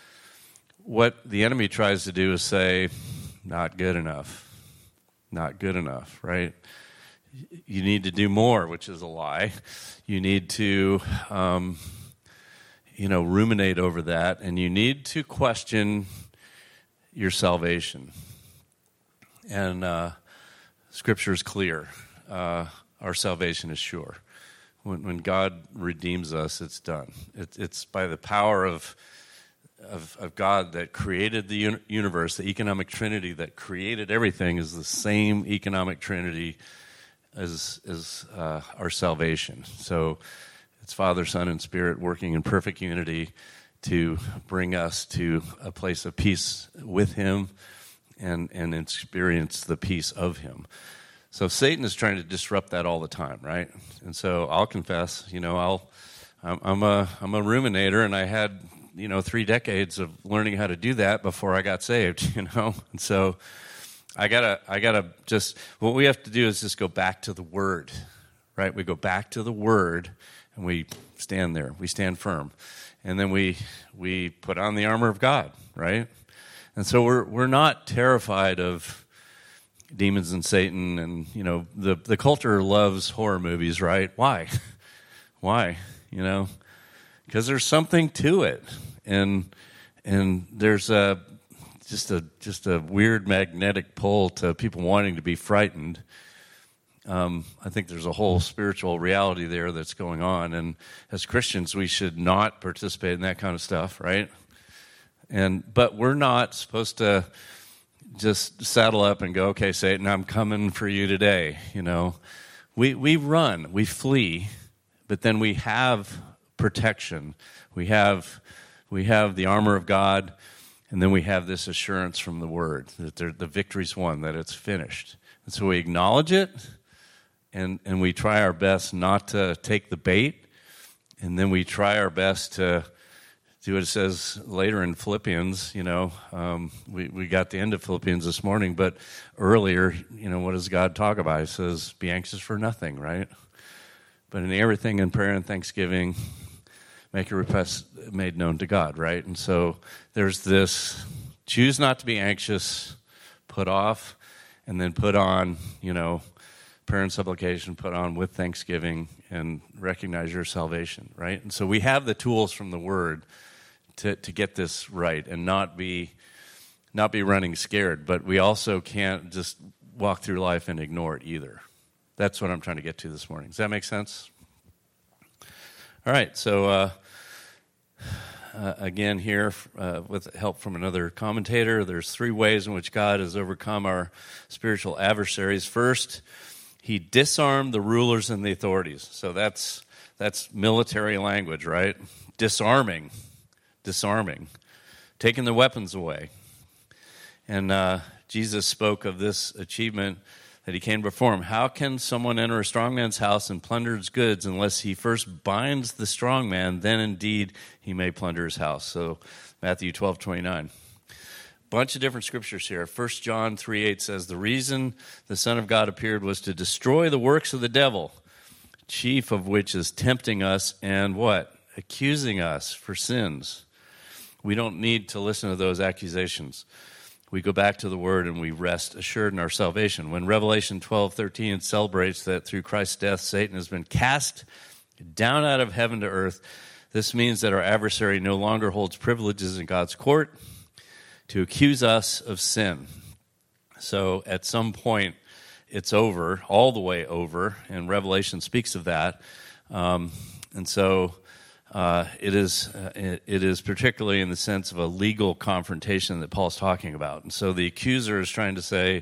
What the enemy tries to do is say, not good enough, not good enough, right? You need to do more, which is a lie. You need to, um, you know, ruminate over that, and you need to question your salvation. And uh, Scripture is clear. Uh, our salvation is sure. When, when God redeems us, it's done. It, it's by the power of, of of God that created the uni- universe. The economic trinity that created everything is the same economic trinity as, as uh, our salvation. So it's Father, Son, and Spirit working in perfect unity to bring us to a place of peace with Him and, and experience the peace of Him. So Satan is trying to disrupt that all the time, right? And so I'll confess, you know, I'll, I'm, I'm a, I'm a ruminator, and I had, you know, three decades of learning how to do that before I got saved, you know? And so I gotta, I gotta just, what we have to do is just go back to the Word, right? We go back to the Word, and we stand there. We stand firm. And then we, we put on the armor of God, right? And so we're, we're not terrified of demons and Satan, and, you know, the, the culture loves horror movies, right? Why? Why? You know, because there's something to it, and and there's a just a just a weird magnetic pull to people wanting to be frightened. Um, I think there's a whole spiritual reality there that's going on, and as Christians, we should not participate in that kind of stuff, right? And but we're not supposed to just saddle up and go, okay, Satan, I'm coming for you today. You know, we we run, we flee, but then we have protection. We have we have the armor of God, and then we have this assurance from the Word that the victory's won, that it's finished. And so we acknowledge it. And and we try our best not to take the bait, and then we try our best to do what it says later in Philippians. You know, um, we, we got the end of Philippians this morning, but earlier, you know, what does God talk about? He says, be anxious for nothing, right? But in everything in prayer and thanksgiving, make your requests made known to God, right? And so there's this, choose not to be anxious, put off, and then put on, you know, prayer and supplication, put on with thanksgiving, and recognize your salvation, right? And so we have the tools from the Word to, to get this right and not be not be running scared, but we also can't just walk through life and ignore it either. That's what I'm trying to get to this morning. Does that make sense? All right, so uh, uh, again here, uh, with help from another commentator, there's three ways in which God has overcome our spiritual adversaries. First, He disarmed the rulers and the authorities. So that's that's military language, right? Disarming, disarming, taking the weapons away. And uh, Jesus spoke of this achievement that he came to perform. How can someone enter a strong man's house and plunder his goods unless he first binds the strong man? Then indeed he may plunder his house. So Matthew twelve twenty-nine. Bunch of different scriptures here. First John three eight says, the reason the Son of God appeared was to destroy the works of the devil, chief of which is tempting us and what? Accusing us for sins. We don't need to listen to those accusations. We go back to the Word and we rest assured in our salvation. When Revelation twelve thirteen celebrates that through Christ's death, Satan has been cast down out of heaven to earth, this means that our adversary no longer holds privileges in God's court to accuse us of sin. So at some point, it's over, all the way over, and Revelation speaks of that. Um, and so uh, it is uh, it, it is particularly in the sense of a legal confrontation that Paul's talking about. And so the accuser is trying to say,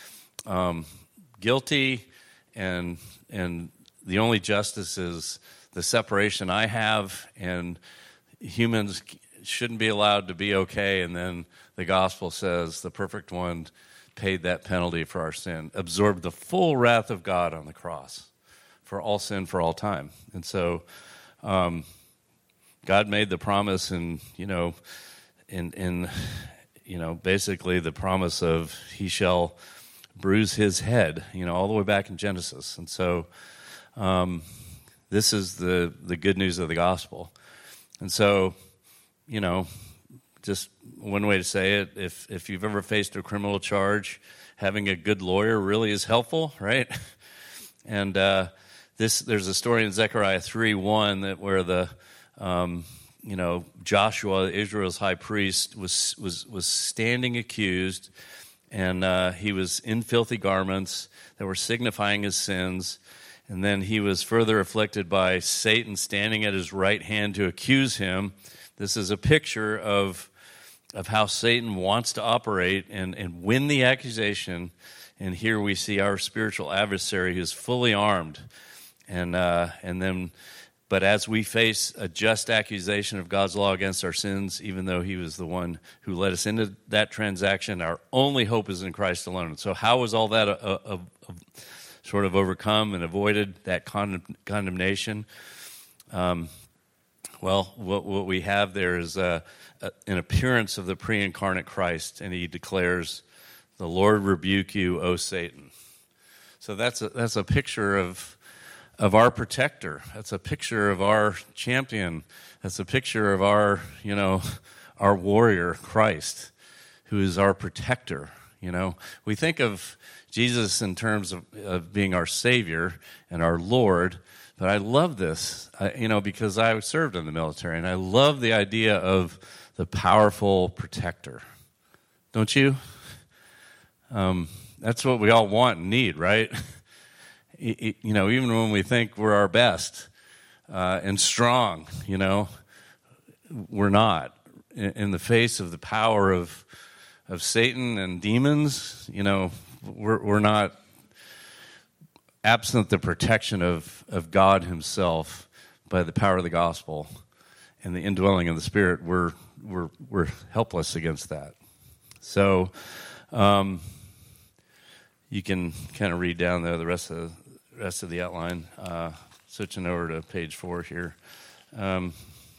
um, guilty, and and the only justice is the separation I have, and humans shouldn't be allowed to be okay, and then the gospel says the perfect one paid that penalty for our sin, absorbed the full wrath of God on the cross for all sin for all time. And so um, God made the promise, and, you know, in, in, you know, basically the promise of he shall bruise his head, you know, all the way back in Genesis. And so um, this is the, the good news of the gospel. And so, you know, just one way to say it, if if you've ever faced a criminal charge, having a good lawyer really is helpful, right? And uh, this there's a story in Zechariah three one that where the um, you know Joshua, Israel's high priest, was was was standing accused, and uh, he was in filthy garments that were signifying his sins. And then he was further afflicted by Satan standing at his right hand to accuse him. This is a picture of of how Satan wants to operate and, and win the accusation. And here we see our spiritual adversary who's fully armed. And uh, and then, but as we face a just accusation of God's law against our sins, even though he was the one who led us into that transaction, our only hope is in Christ alone. So how was all that a, a, a, sort of overcome and avoided, that condemn, condemnation? Um, well, what, what we have there is uh, a, an appearance of the pre-incarnate Christ, and he declares, "The Lord rebuke you, O Satan." So that's a, that's a picture of of our protector. That's a picture of our champion. That's a picture of our, you know, our warrior, Christ, who is our protector. You know, we think of Jesus in terms of, of being our Savior and our Lord, but I love this, I, you know, because I served in the military, and I love the idea of the powerful protector. don't you? Um, that's what we all want and need, right? You know, even when we think we're our best uh, and strong, you know, we're not. In the face of the power of of Satan and demons, you know, we're we're not, absent the protection of, of God himself by the power of the gospel and the indwelling of the Spirit, we're we're we're helpless against that. So um, you can kind of read down there the rest of the rest of the outline. Uh, switching over to page four here. Um,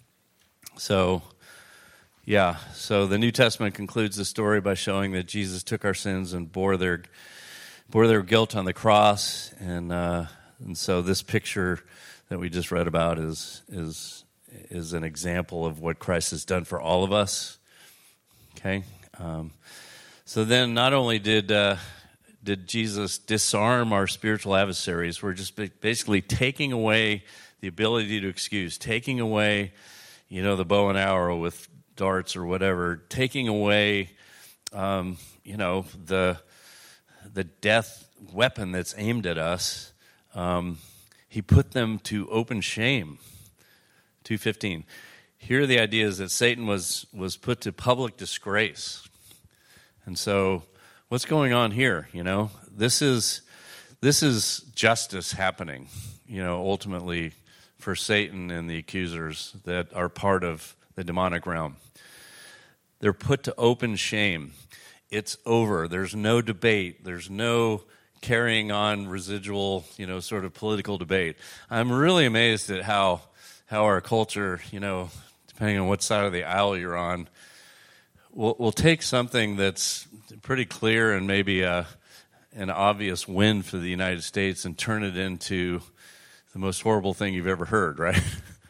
so. Yeah, so the New Testament concludes the story by showing that Jesus took our sins and bore their bore their guilt on the cross, and uh, and so this picture that we just read about is is is an example of what Christ has done for all of us. Okay, um, so then not only did uh, did Jesus disarm our spiritual adversaries, we're just basically taking away the ability to excuse, taking away, you know, the bow and arrow with darts or whatever, taking away, um, you know, the the death weapon that's aimed at us. Um, he put them to open shame. two fifteen. Here the idea is that Satan was was put to public disgrace. And so what's going on here, you know? This is this is justice happening, you know, ultimately for Satan and the accusers that are part of the demonic realm. They're put to open shame. It's over. There's no debate. There's no carrying on residual, you know, sort of political debate. I'm really amazed at how how our culture, you know, depending on what side of the aisle you're on, will will take something that's pretty clear and maybe a, an obvious win for the United States and turn it into the most horrible thing you've ever heard, right?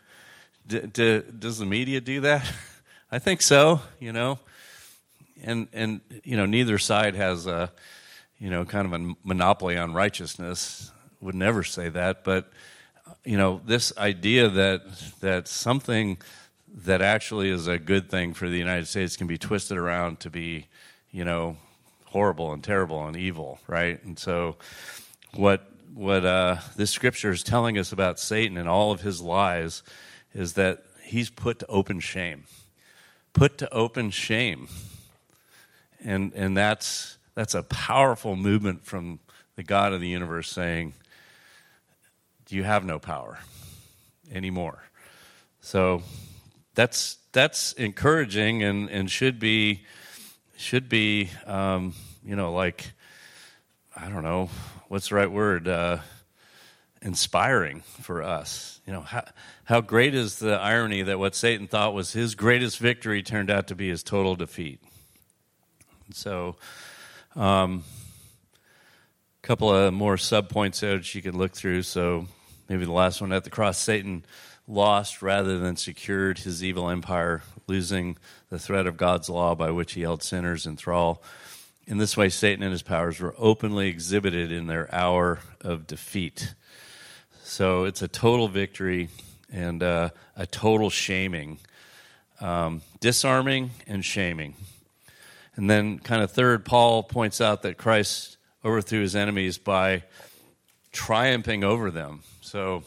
d- d- does the media do that? I think so, you know, and, and you know, neither side has a, you know, kind of a monopoly on righteousness, would never say that, but, you know, this idea that that something that actually is a good thing for the United States can be twisted around to be, you know, horrible and terrible and evil, right? And so what what uh, this scripture is telling us about Satan and all of his lies is that he's put to open shame. Put to open shame. And and that's that's a powerful movement from the God of the universe saying, you have no power anymore. So that's that's encouraging and, and should be should be um, you know, like, I don't know, what's the right word? Uh, inspiring for us. You know, how, how great is the irony that what Satan thought was his greatest victory turned out to be his total defeat. So, um, a couple of more sub-points there that you could look through. So maybe the last one, at the cross, Satan lost rather than secured his evil empire, losing the threat of God's law by which he held sinners in thrall. In this way, Satan and his powers were openly exhibited in their hour of defeat. So it's a total victory and uh, a total shaming, um, disarming and shaming. And then kind of third, Paul points out that Christ overthrew his enemies by triumphing over them. So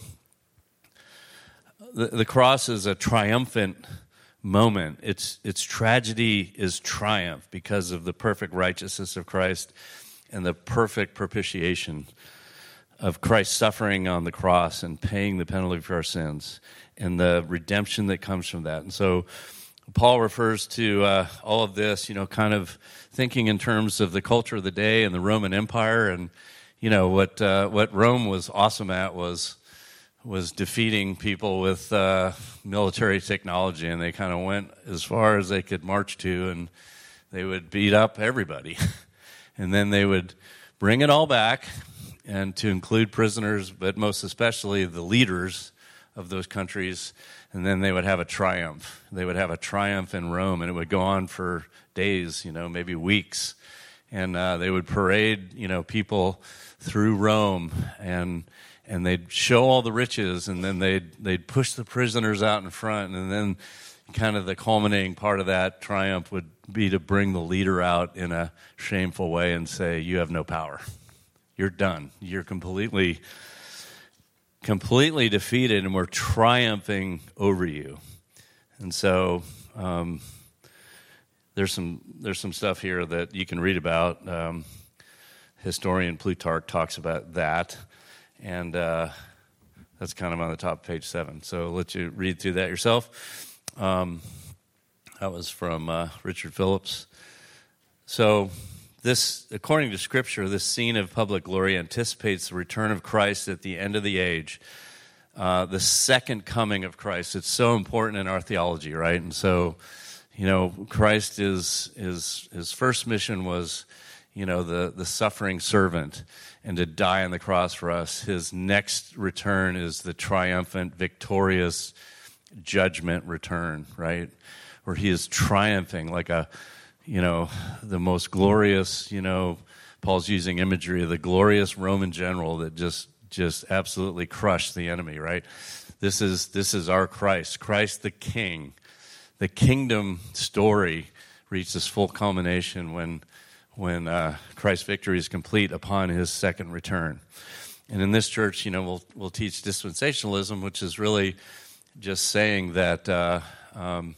the, the cross is a triumphant moment. Its its tragedy is triumph because of the perfect righteousness of Christ and the perfect propitiation of Christ suffering on the cross and paying the penalty for our sins and the redemption that comes from that. And so Paul refers to uh, all of this, you know, kind of thinking in terms of the culture of the day and the Roman Empire. And, you know, what uh, what Rome was awesome at was was defeating people with uh, military technology, and they kind of went as far as they could march to, and they would beat up everybody. And then they would bring it all back, and to include prisoners, but most especially the leaders of those countries, and then they would have a triumph. They would have a triumph in Rome, and it would go on for days, you know, maybe weeks. And uh, they would parade, you know, people through Rome, and and they'd show all the riches, and then they'd they'd push the prisoners out in front, and then kind of the culminating part of that triumph would be to bring the leader out in a shameful way and say, you have no power. You're done. You're completely, completely defeated, and we're triumphing over you. And so um, there's some there's some stuff here that you can read about. Um, historian Plutarch talks about that, and uh, that's kind of on the top of page seven. So I'll let you read through that yourself. Um, that was from uh, Richard Phillips. So this, according to Scripture, this scene of public glory anticipates the return of Christ at the end of the age, uh, the second coming of Christ. It's so important in our theology, right? And so, you know, Christ is, is his first mission was, you know, the, the suffering servant and to die on the cross for us. His next return is the triumphant, victorious judgment return, right? Where he is triumphing like a, you know, the most glorious, you know, Paul's using imagery of the glorious Roman general that just just absolutely crushed the enemy, right? This is this is our Christ, Christ the King. The kingdom story reaches full culmination when when uh, Christ's victory is complete upon his second return. And in this church, you know, we'll we'll teach dispensationalism, which is really just saying that uh, um,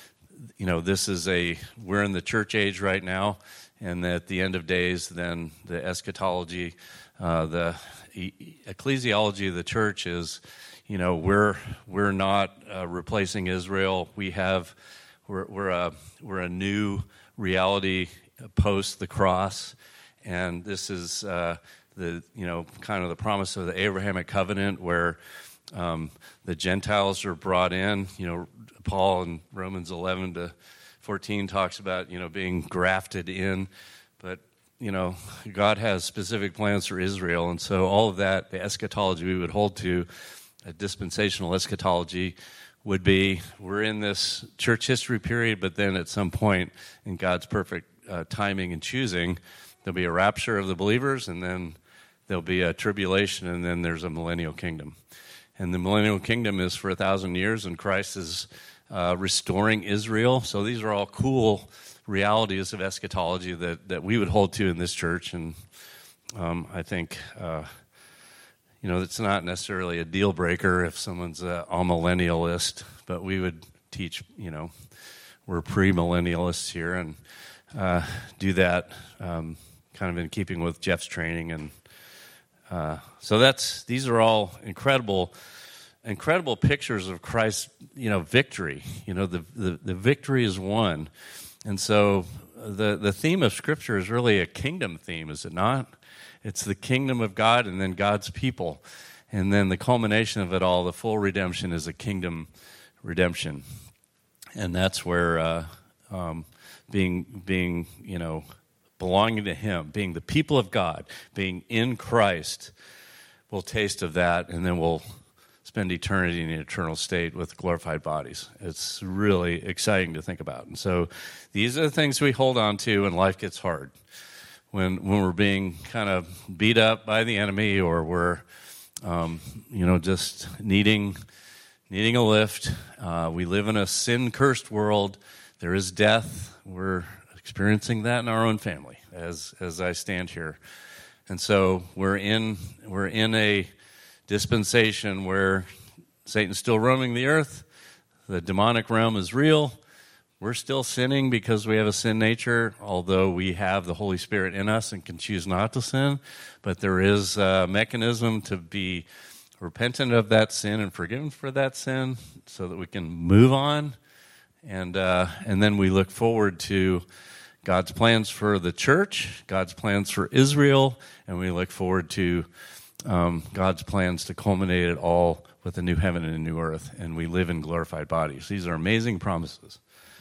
you know, this is a, we're in the church age right now, and at the end of days, then the eschatology, uh, the e- ecclesiology of the church is, you know, we're we're not uh, replacing Israel. We have, we're we're a we're a new reality post the cross, and this is uh, the you know kind of the promise of the Abrahamic covenant where um, the Gentiles are brought in. You know, Paul in Romans eleven to fourteen talks about, you know, being grafted in, but, you know, God has specific plans for Israel, and so all of that, the eschatology we would hold to, a dispensational eschatology, would be, we're in this church history period, but then at some point in God's perfect uh, timing and choosing, there'll be a rapture of the believers, and then there'll be a tribulation, and then there's a millennial kingdom. And the millennial kingdom is for a thousand years, and Christ is uh, restoring Israel. So these are all cool realities of eschatology that, that we would hold to in this church. And um, I think, uh, you know, it's not necessarily a deal breaker if someone's a amillennialist, but we would teach, you know, we're pre-millennialists here, and uh, do that um, kind of in keeping with Jeff's training. And uh, so that's, these are all incredible incredible pictures of Christ's, you know, victory. You know, the, the, the victory is won. And so the, the theme of Scripture is really a kingdom theme, is it not? It's the kingdom of God and then God's people. And then the culmination of it all, the full redemption, is a kingdom redemption. And that's where uh, um, being, being, you know, belonging to Him, being the people of God, being in Christ, we'll taste of that, and then we'll spend eternity in an eternal state with glorified bodies. It's really exciting to think about. And so these are the things we hold on to when life gets hard. When when we're being kind of beat up by the enemy, or we're, um, you know, just needing needing a lift. Uh, we live in a sin-cursed world. There is death. We're experiencing that in our own family as as I stand here. And so we're in we're in a dispensation where Satan's still roaming the earth. The demonic realm is real. We're still sinning because we have a sin nature, although we have the Holy Spirit in us and can choose not to sin. But there is a mechanism to be repentant of that sin and forgiven for that sin so that we can move on. And uh, and then we look forward to God's plans for the church, God's plans for Israel, and we look forward to Um, God's plans to culminate it all with a new heaven and a new earth, and we live in glorified bodies. These are amazing promises.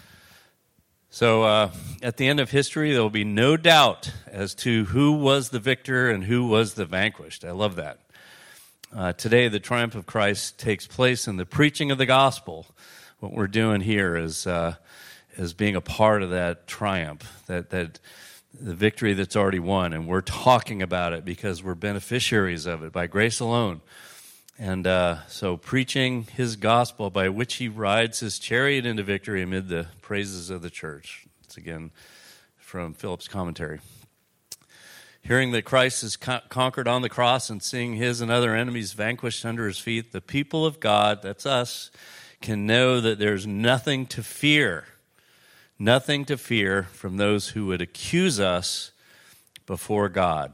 So uh, at the end of history, there will be no doubt as to who was the victor and who was the vanquished. I love that. Uh, today, the triumph of Christ takes place in the preaching of the gospel. What we're doing here is uh, is being a part of that triumph, that that. the victory that's already won, and we're talking about it because we're beneficiaries of it by grace alone. And uh, so preaching his gospel by which he rides his chariot into victory amid the praises of the church. It's again from Philip's commentary. Hearing that Christ is co- conquered on the cross and seeing his and other enemies vanquished under his feet, the people of God, that's us, can know that there's nothing to fear, nothing to fear from those who would accuse us before God.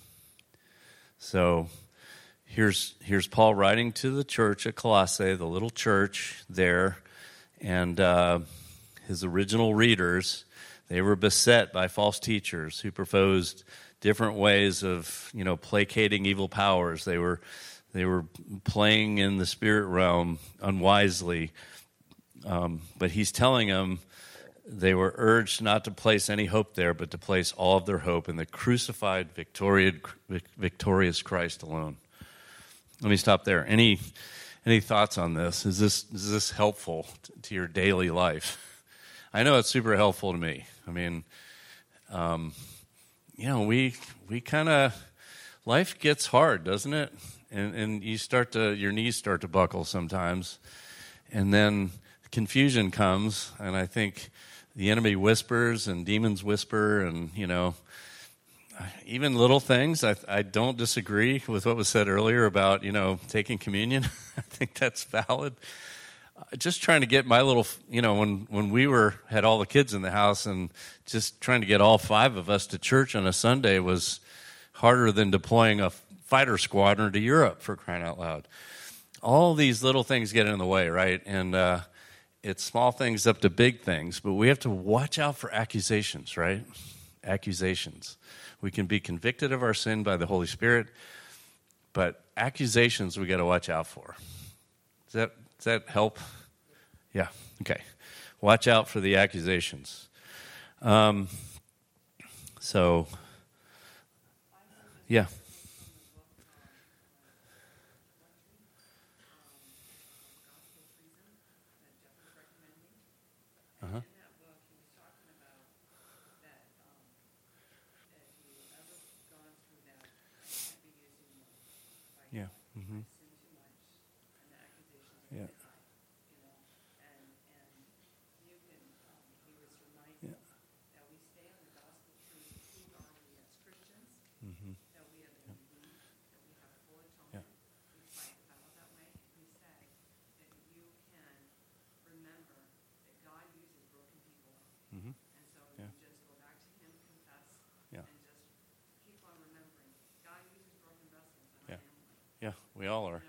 So here's here's Paul writing to the church at Colossae, the little church there, and uh, his original readers, they were beset by false teachers who proposed different ways of, you know, placating evil powers. They were they were playing in the spirit realm unwisely. Um, but he's telling them they were urged not to place any hope there, but to place all of their hope in the crucified, victorious, victorious Christ alone. Let me stop there. Any any thoughts on this? Is this is this helpful to your daily life? I know it's super helpful to me. I mean, um, you know, we we kind of, life gets hard, doesn't it? And and you start to, your knees start to buckle sometimes, and then confusion comes, and I think the enemy whispers and demons whisper, and you know, even little things. I I don't disagree with what was said earlier about, you know, taking communion. I think that's valid. Just trying to get my little, you know, when, when we were, had all the kids in the house, and just trying to get all five of us to church on a Sunday was harder than deploying a fighter squadron to Europe, for crying out loud. All these little things get in the way, right? And uh, it's small things up to big things, but we have to watch out for accusations, right? Accusations. We can be convicted of our sin by the Holy Spirit, but accusations we got to watch out for. Does that Does that help? Yeah, okay. Watch out for the accusations. Um, so, yeah. Uh-huh. Yeah. Mm-hmm. Yeah. Yeah, we all are.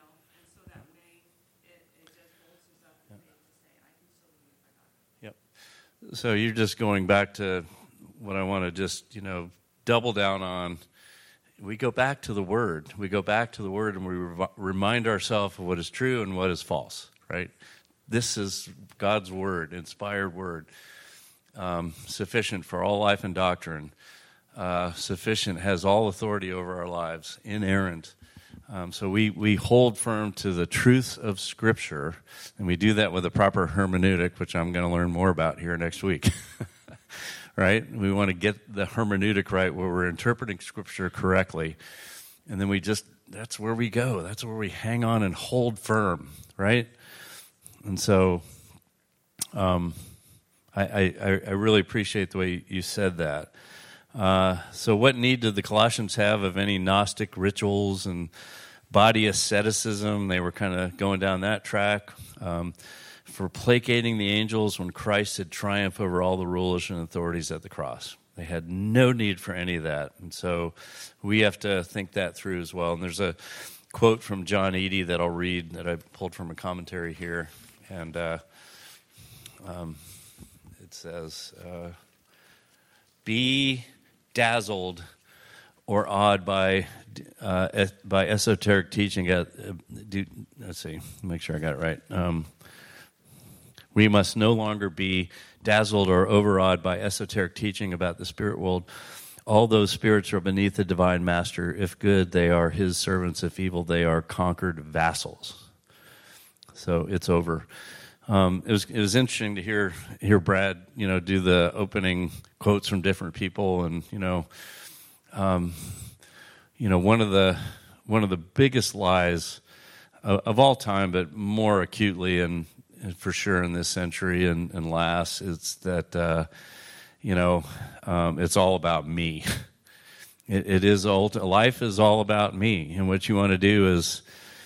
Yep. So you're just going back to what I want to just, you know, double down on. We go back to the Word. We go back to the Word, and we re- remind ourselves of what is true and what is false, right? This is God's Word, inspired Word, um, sufficient for all life and doctrine, uh, sufficient, has all authority over our lives, inerrant. Um, so we, we hold firm to the truth of Scripture, and we do that with a proper hermeneutic, which I'm going to learn more about here next week. Right? We want to get the hermeneutic right, where we're interpreting Scripture correctly, and then we just, that's where we go. That's where we hang on and hold firm, right? And so um, I, I, I really appreciate the way you said that. Uh, so what need did the Colossians have of any Gnostic rituals and body asceticism? They were kind of going down that track. Um, for placating the angels when Christ had triumphed over all the rulers and authorities at the cross. They had no need for any of that. And so we have to think that through as well. And there's a quote from John Eadie that I'll read that I pulled from a commentary here. And uh, um, it says, uh, be dazzled or awed by uh, by esoteric teaching. Uh, do, let's see, make sure I got it right. Um, we must no longer be dazzled or overawed by esoteric teaching about the spirit world. All those spirits are beneath the divine master. If good, they are his servants. If evil, they are conquered vassals. So it's over. Um, it was it was interesting to hear hear Brad, you know, do the opening quotes from different people, and you know, um, you know, one of the one of the biggest lies of all time, but more acutely and, and for sure in this century and, and last, it's that, uh, you know, um, it's all about me. It, it is all, life is all about me, and what you want to do is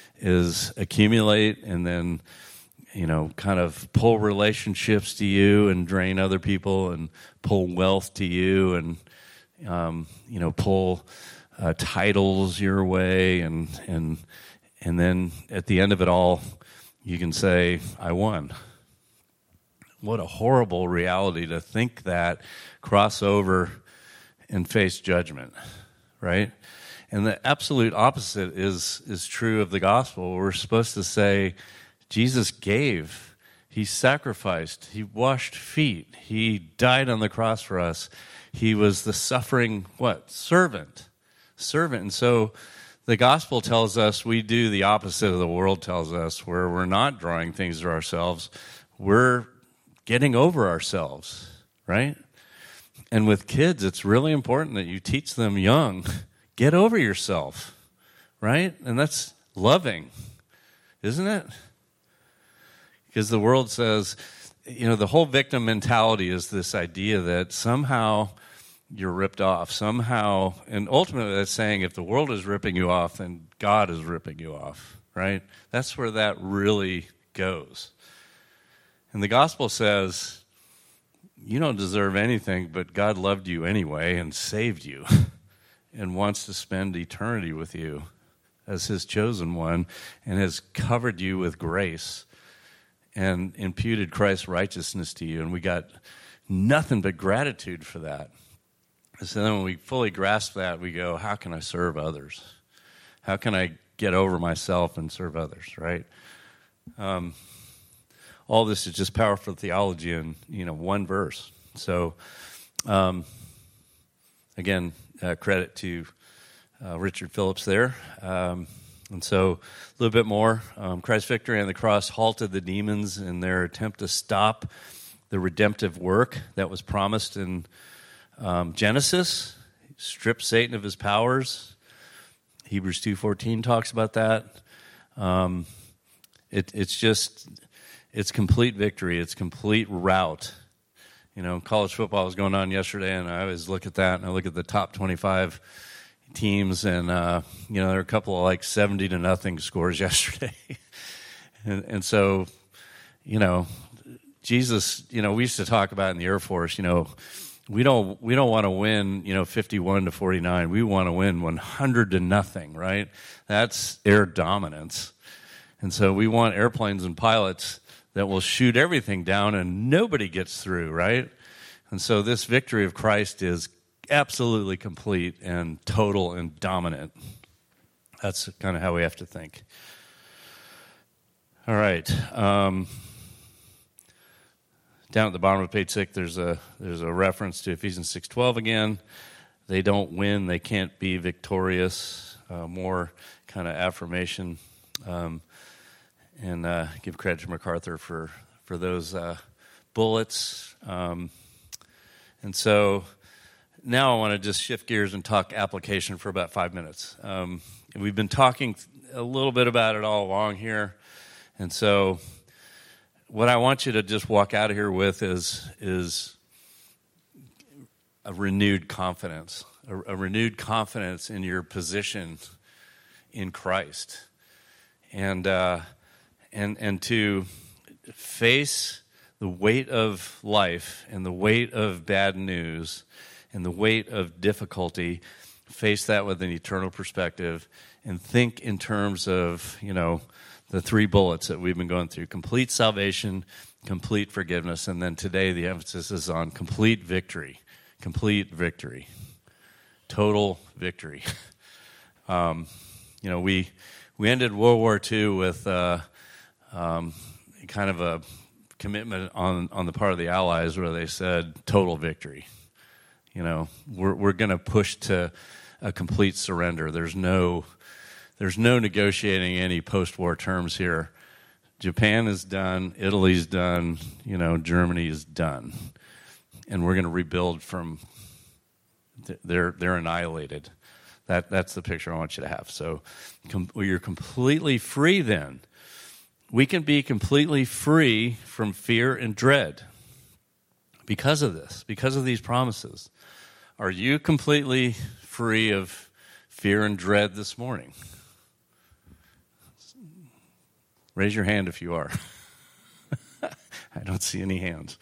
is accumulate and then, you know, kind of pull relationships to you and drain other people, and pull wealth to you, and um, you know, pull uh, titles your way, and and and then at the end of it all, you can say, "I won." What a horrible reality to think that, cross over and face judgment, right? And the absolute opposite is is true of the gospel. We're supposed to say, Jesus gave, he sacrificed, he washed feet, he died on the cross for us. He was the suffering, what? Servant. Servant. And so the gospel tells us we do the opposite of the world tells us, where we're not drawing things to ourselves. We're getting over ourselves, right? And with kids, it's really important that you teach them young, get over yourself, right? And that's loving, isn't it? Because the world says, you know, the whole victim mentality is this idea that somehow you're ripped off, somehow, and ultimately that's saying if the world is ripping you off, then God is ripping you off, right? That's where that really goes. And the gospel says, you don't deserve anything, but God loved you anyway and saved you and wants to spend eternity with you as his chosen one, and has covered you with grace and imputed Christ's righteousness to you. And we got nothing but gratitude for that. So then when we fully grasp that, we go, how can I serve others? How can I get over myself and serve others, right? Um, all this is just powerful theology in, you know, one verse. So, um, again, uh, credit to uh, Richard Phillips there. Um, and so a little bit more. Um, Christ's victory on the cross halted the demons in their attempt to stop the redemptive work that was promised in um, Genesis. Stripped Satan of his powers. Hebrews two fourteen talks about that. Um, it, it's just, it's complete victory. It's complete rout. You know, college football was going on yesterday, and I always look at that, and I look at the top twenty-five teams, and, uh, you know, there are a couple of, like, seventy to nothing scores yesterday. and, and so, you know, Jesus, you know, we used to talk about in the Air Force, you know, we don't we don't want to win, you know, fifty-one to forty-nine. We want to win one hundred to nothing, right? That's air dominance. And so we want airplanes and pilots that will shoot everything down and nobody gets through, right? And so this victory of Christ is absolutely complete and total and dominant. That's kind of how we have to think. All right. Um, down at the bottom of page six, there's a there's a reference to Ephesians six twelve again. They don't win. They can't be victorious. Uh, more kind of affirmation. Um And uh, give credit to MacArthur for for those uh, bullets. Um, and so now I want to just shift gears and talk application for about five minutes. Um, and we've been talking a little bit about it all along here. And so what I want you to just walk out of here with is is a renewed confidence, a, a renewed confidence in your position in Christ. And uh And and to face the weight of life and the weight of bad news and the weight of difficulty, face that with an eternal perspective and think in terms of, you know, the three bullets that we've been going through: complete salvation, complete forgiveness, and then today the emphasis is on complete victory, complete victory, total victory. Um, you know, we we ended World War Two with uh, Um, kind of a commitment on, on the part of the Allies where they said total victory. You know, we're we're going to push to a complete surrender. There's no there's no negotiating any post-war terms here. Japan is done, Italy's done, you know, Germany is done, and we're going to rebuild from. They're they're annihilated. That, that's the picture I want you to have. So com- you're completely free then. We can be completely free from fear and dread because of this, because of these promises. Are you completely free of fear and dread this morning? Raise your hand if you are. I don't see any hands.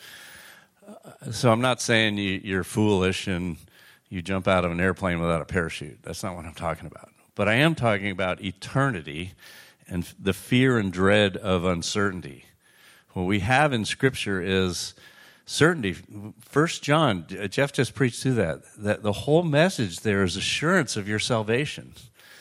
Uh, so I'm not saying you, you're foolish and you jump out of an airplane without a parachute. That's not what I'm talking about. But I am talking about eternity and the fear and dread of uncertainty. What we have in Scripture is certainty. First John, Jeff just preached through that, that the whole message there is assurance of your salvation.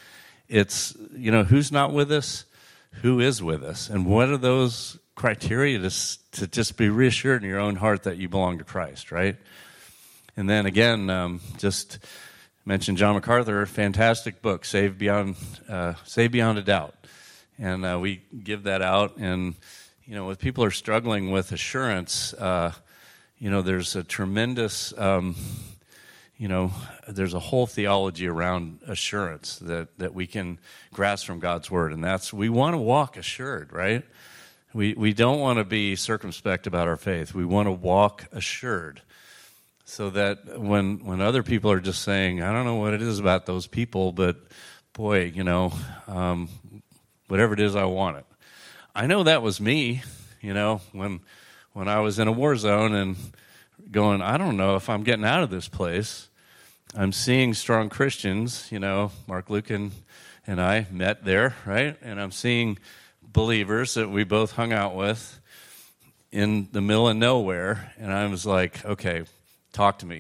It's, you know, who's not with us, who is with us, and what are those criteria to, to just be reassured in your own heart that you belong to Christ, right? And then again, um, just mentioned John MacArthur, fantastic book, Saved Beyond, uh, Saved Beyond a Doubt. And uh, we give that out, and, you know, if people are struggling with assurance, uh, you know, there's a tremendous, um, you know, there's a whole theology around assurance that, that we can grasp from God's Word, and that's, we want to walk assured, right? We we don't want to be circumspect about our faith. We want to walk assured so that when when other people are just saying, I don't know what it is about those people, but boy, you know, um, whatever it is, I want it. I know that was me, you know, when when I was in a war zone and going, I don't know if I'm getting out of this place. I'm seeing strong Christians, you know, Mark Lucan and I met there, right? And I'm seeing believers that we both hung out with in the middle of nowhere, and I was like, okay, talk to me.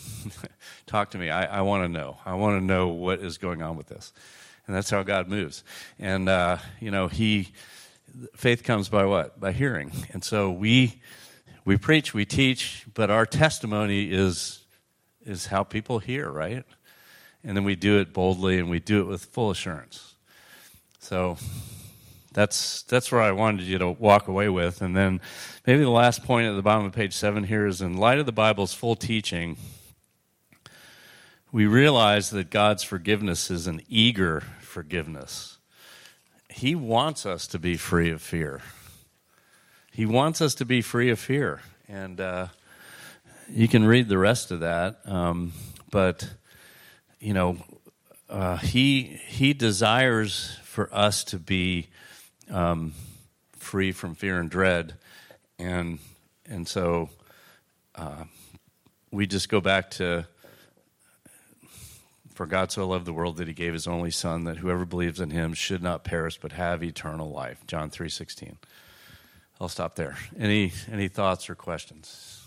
Talk to me. I, I want to know. I want to know what is going on with this. And that's how God moves. And, uh, you know, he, faith comes by what? By hearing. And so we we preach, we teach, but our testimony is is how people hear, right? And then we do it boldly, and we do it with full assurance. So That's that's where I wanted you to walk away with. And then maybe the last point at the bottom of page seven here is, in light of the Bible's full teaching, we realize that God's forgiveness is an eager forgiveness. He wants us to be free of fear. He wants us to be free of fear. And uh, you can read the rest of that. Um, but, you know, uh, he he desires for us to be Um, free from fear and dread, and and so uh, we just go back to, for God so loved the world that he gave his only Son, that whoever believes in him should not perish but have eternal life. John three sixteen. I'll stop there. Any any thoughts or questions?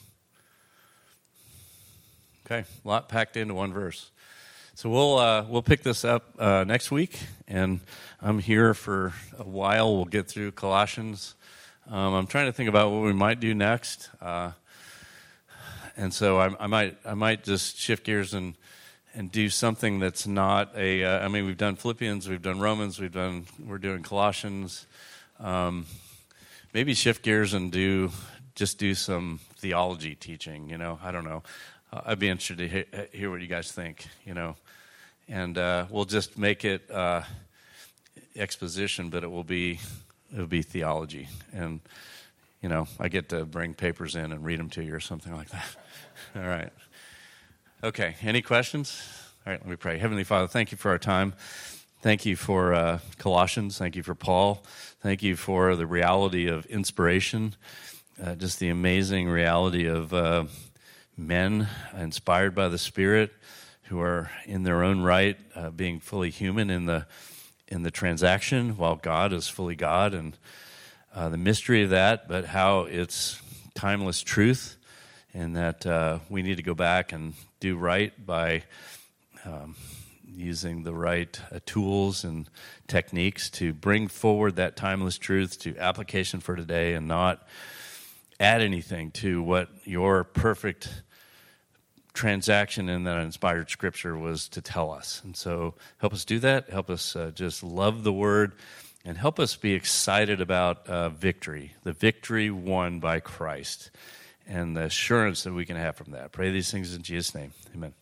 Okay, a lot packed into one verse. So we'll uh, we'll pick this up uh, next week, and I'm here for a while. We'll get through Colossians. Um, I'm trying to think about what we might do next, uh, and so I, I might I might just shift gears and and do something that's not a. Uh, I mean, we've done Philippians, we've done Romans, we've done we're doing Colossians. Um, maybe shift gears and do just do some theology teaching. You know, I don't know. Uh, I'd be interested to he- hear what you guys think, you know. And uh, we'll just make it uh, exposition, but it will be it will be theology. And, you know, I get to bring papers in and read them to you or something like that. All right. Okay, any questions? All right, let me pray. Heavenly Father, thank you for our time. Thank you for uh, Colossians. Thank you for Paul. Thank you for the reality of inspiration, uh, just the amazing reality of uh, men inspired by the Spirit who are in their own right uh, being fully human in the in the transaction while God is fully God, and uh, the mystery of that, but how it's timeless truth, and that uh, we need to go back and do right by um, using the right uh, tools and techniques to bring forward that timeless truth to application for today, and not add anything to what your perfect transaction in that inspired scripture was to tell us. And so help us do that. Help us uh, just love the word, and help us be excited about uh, victory, the victory won by Christ, and the assurance that we can have from that. Pray these things in Jesus' name. Amen.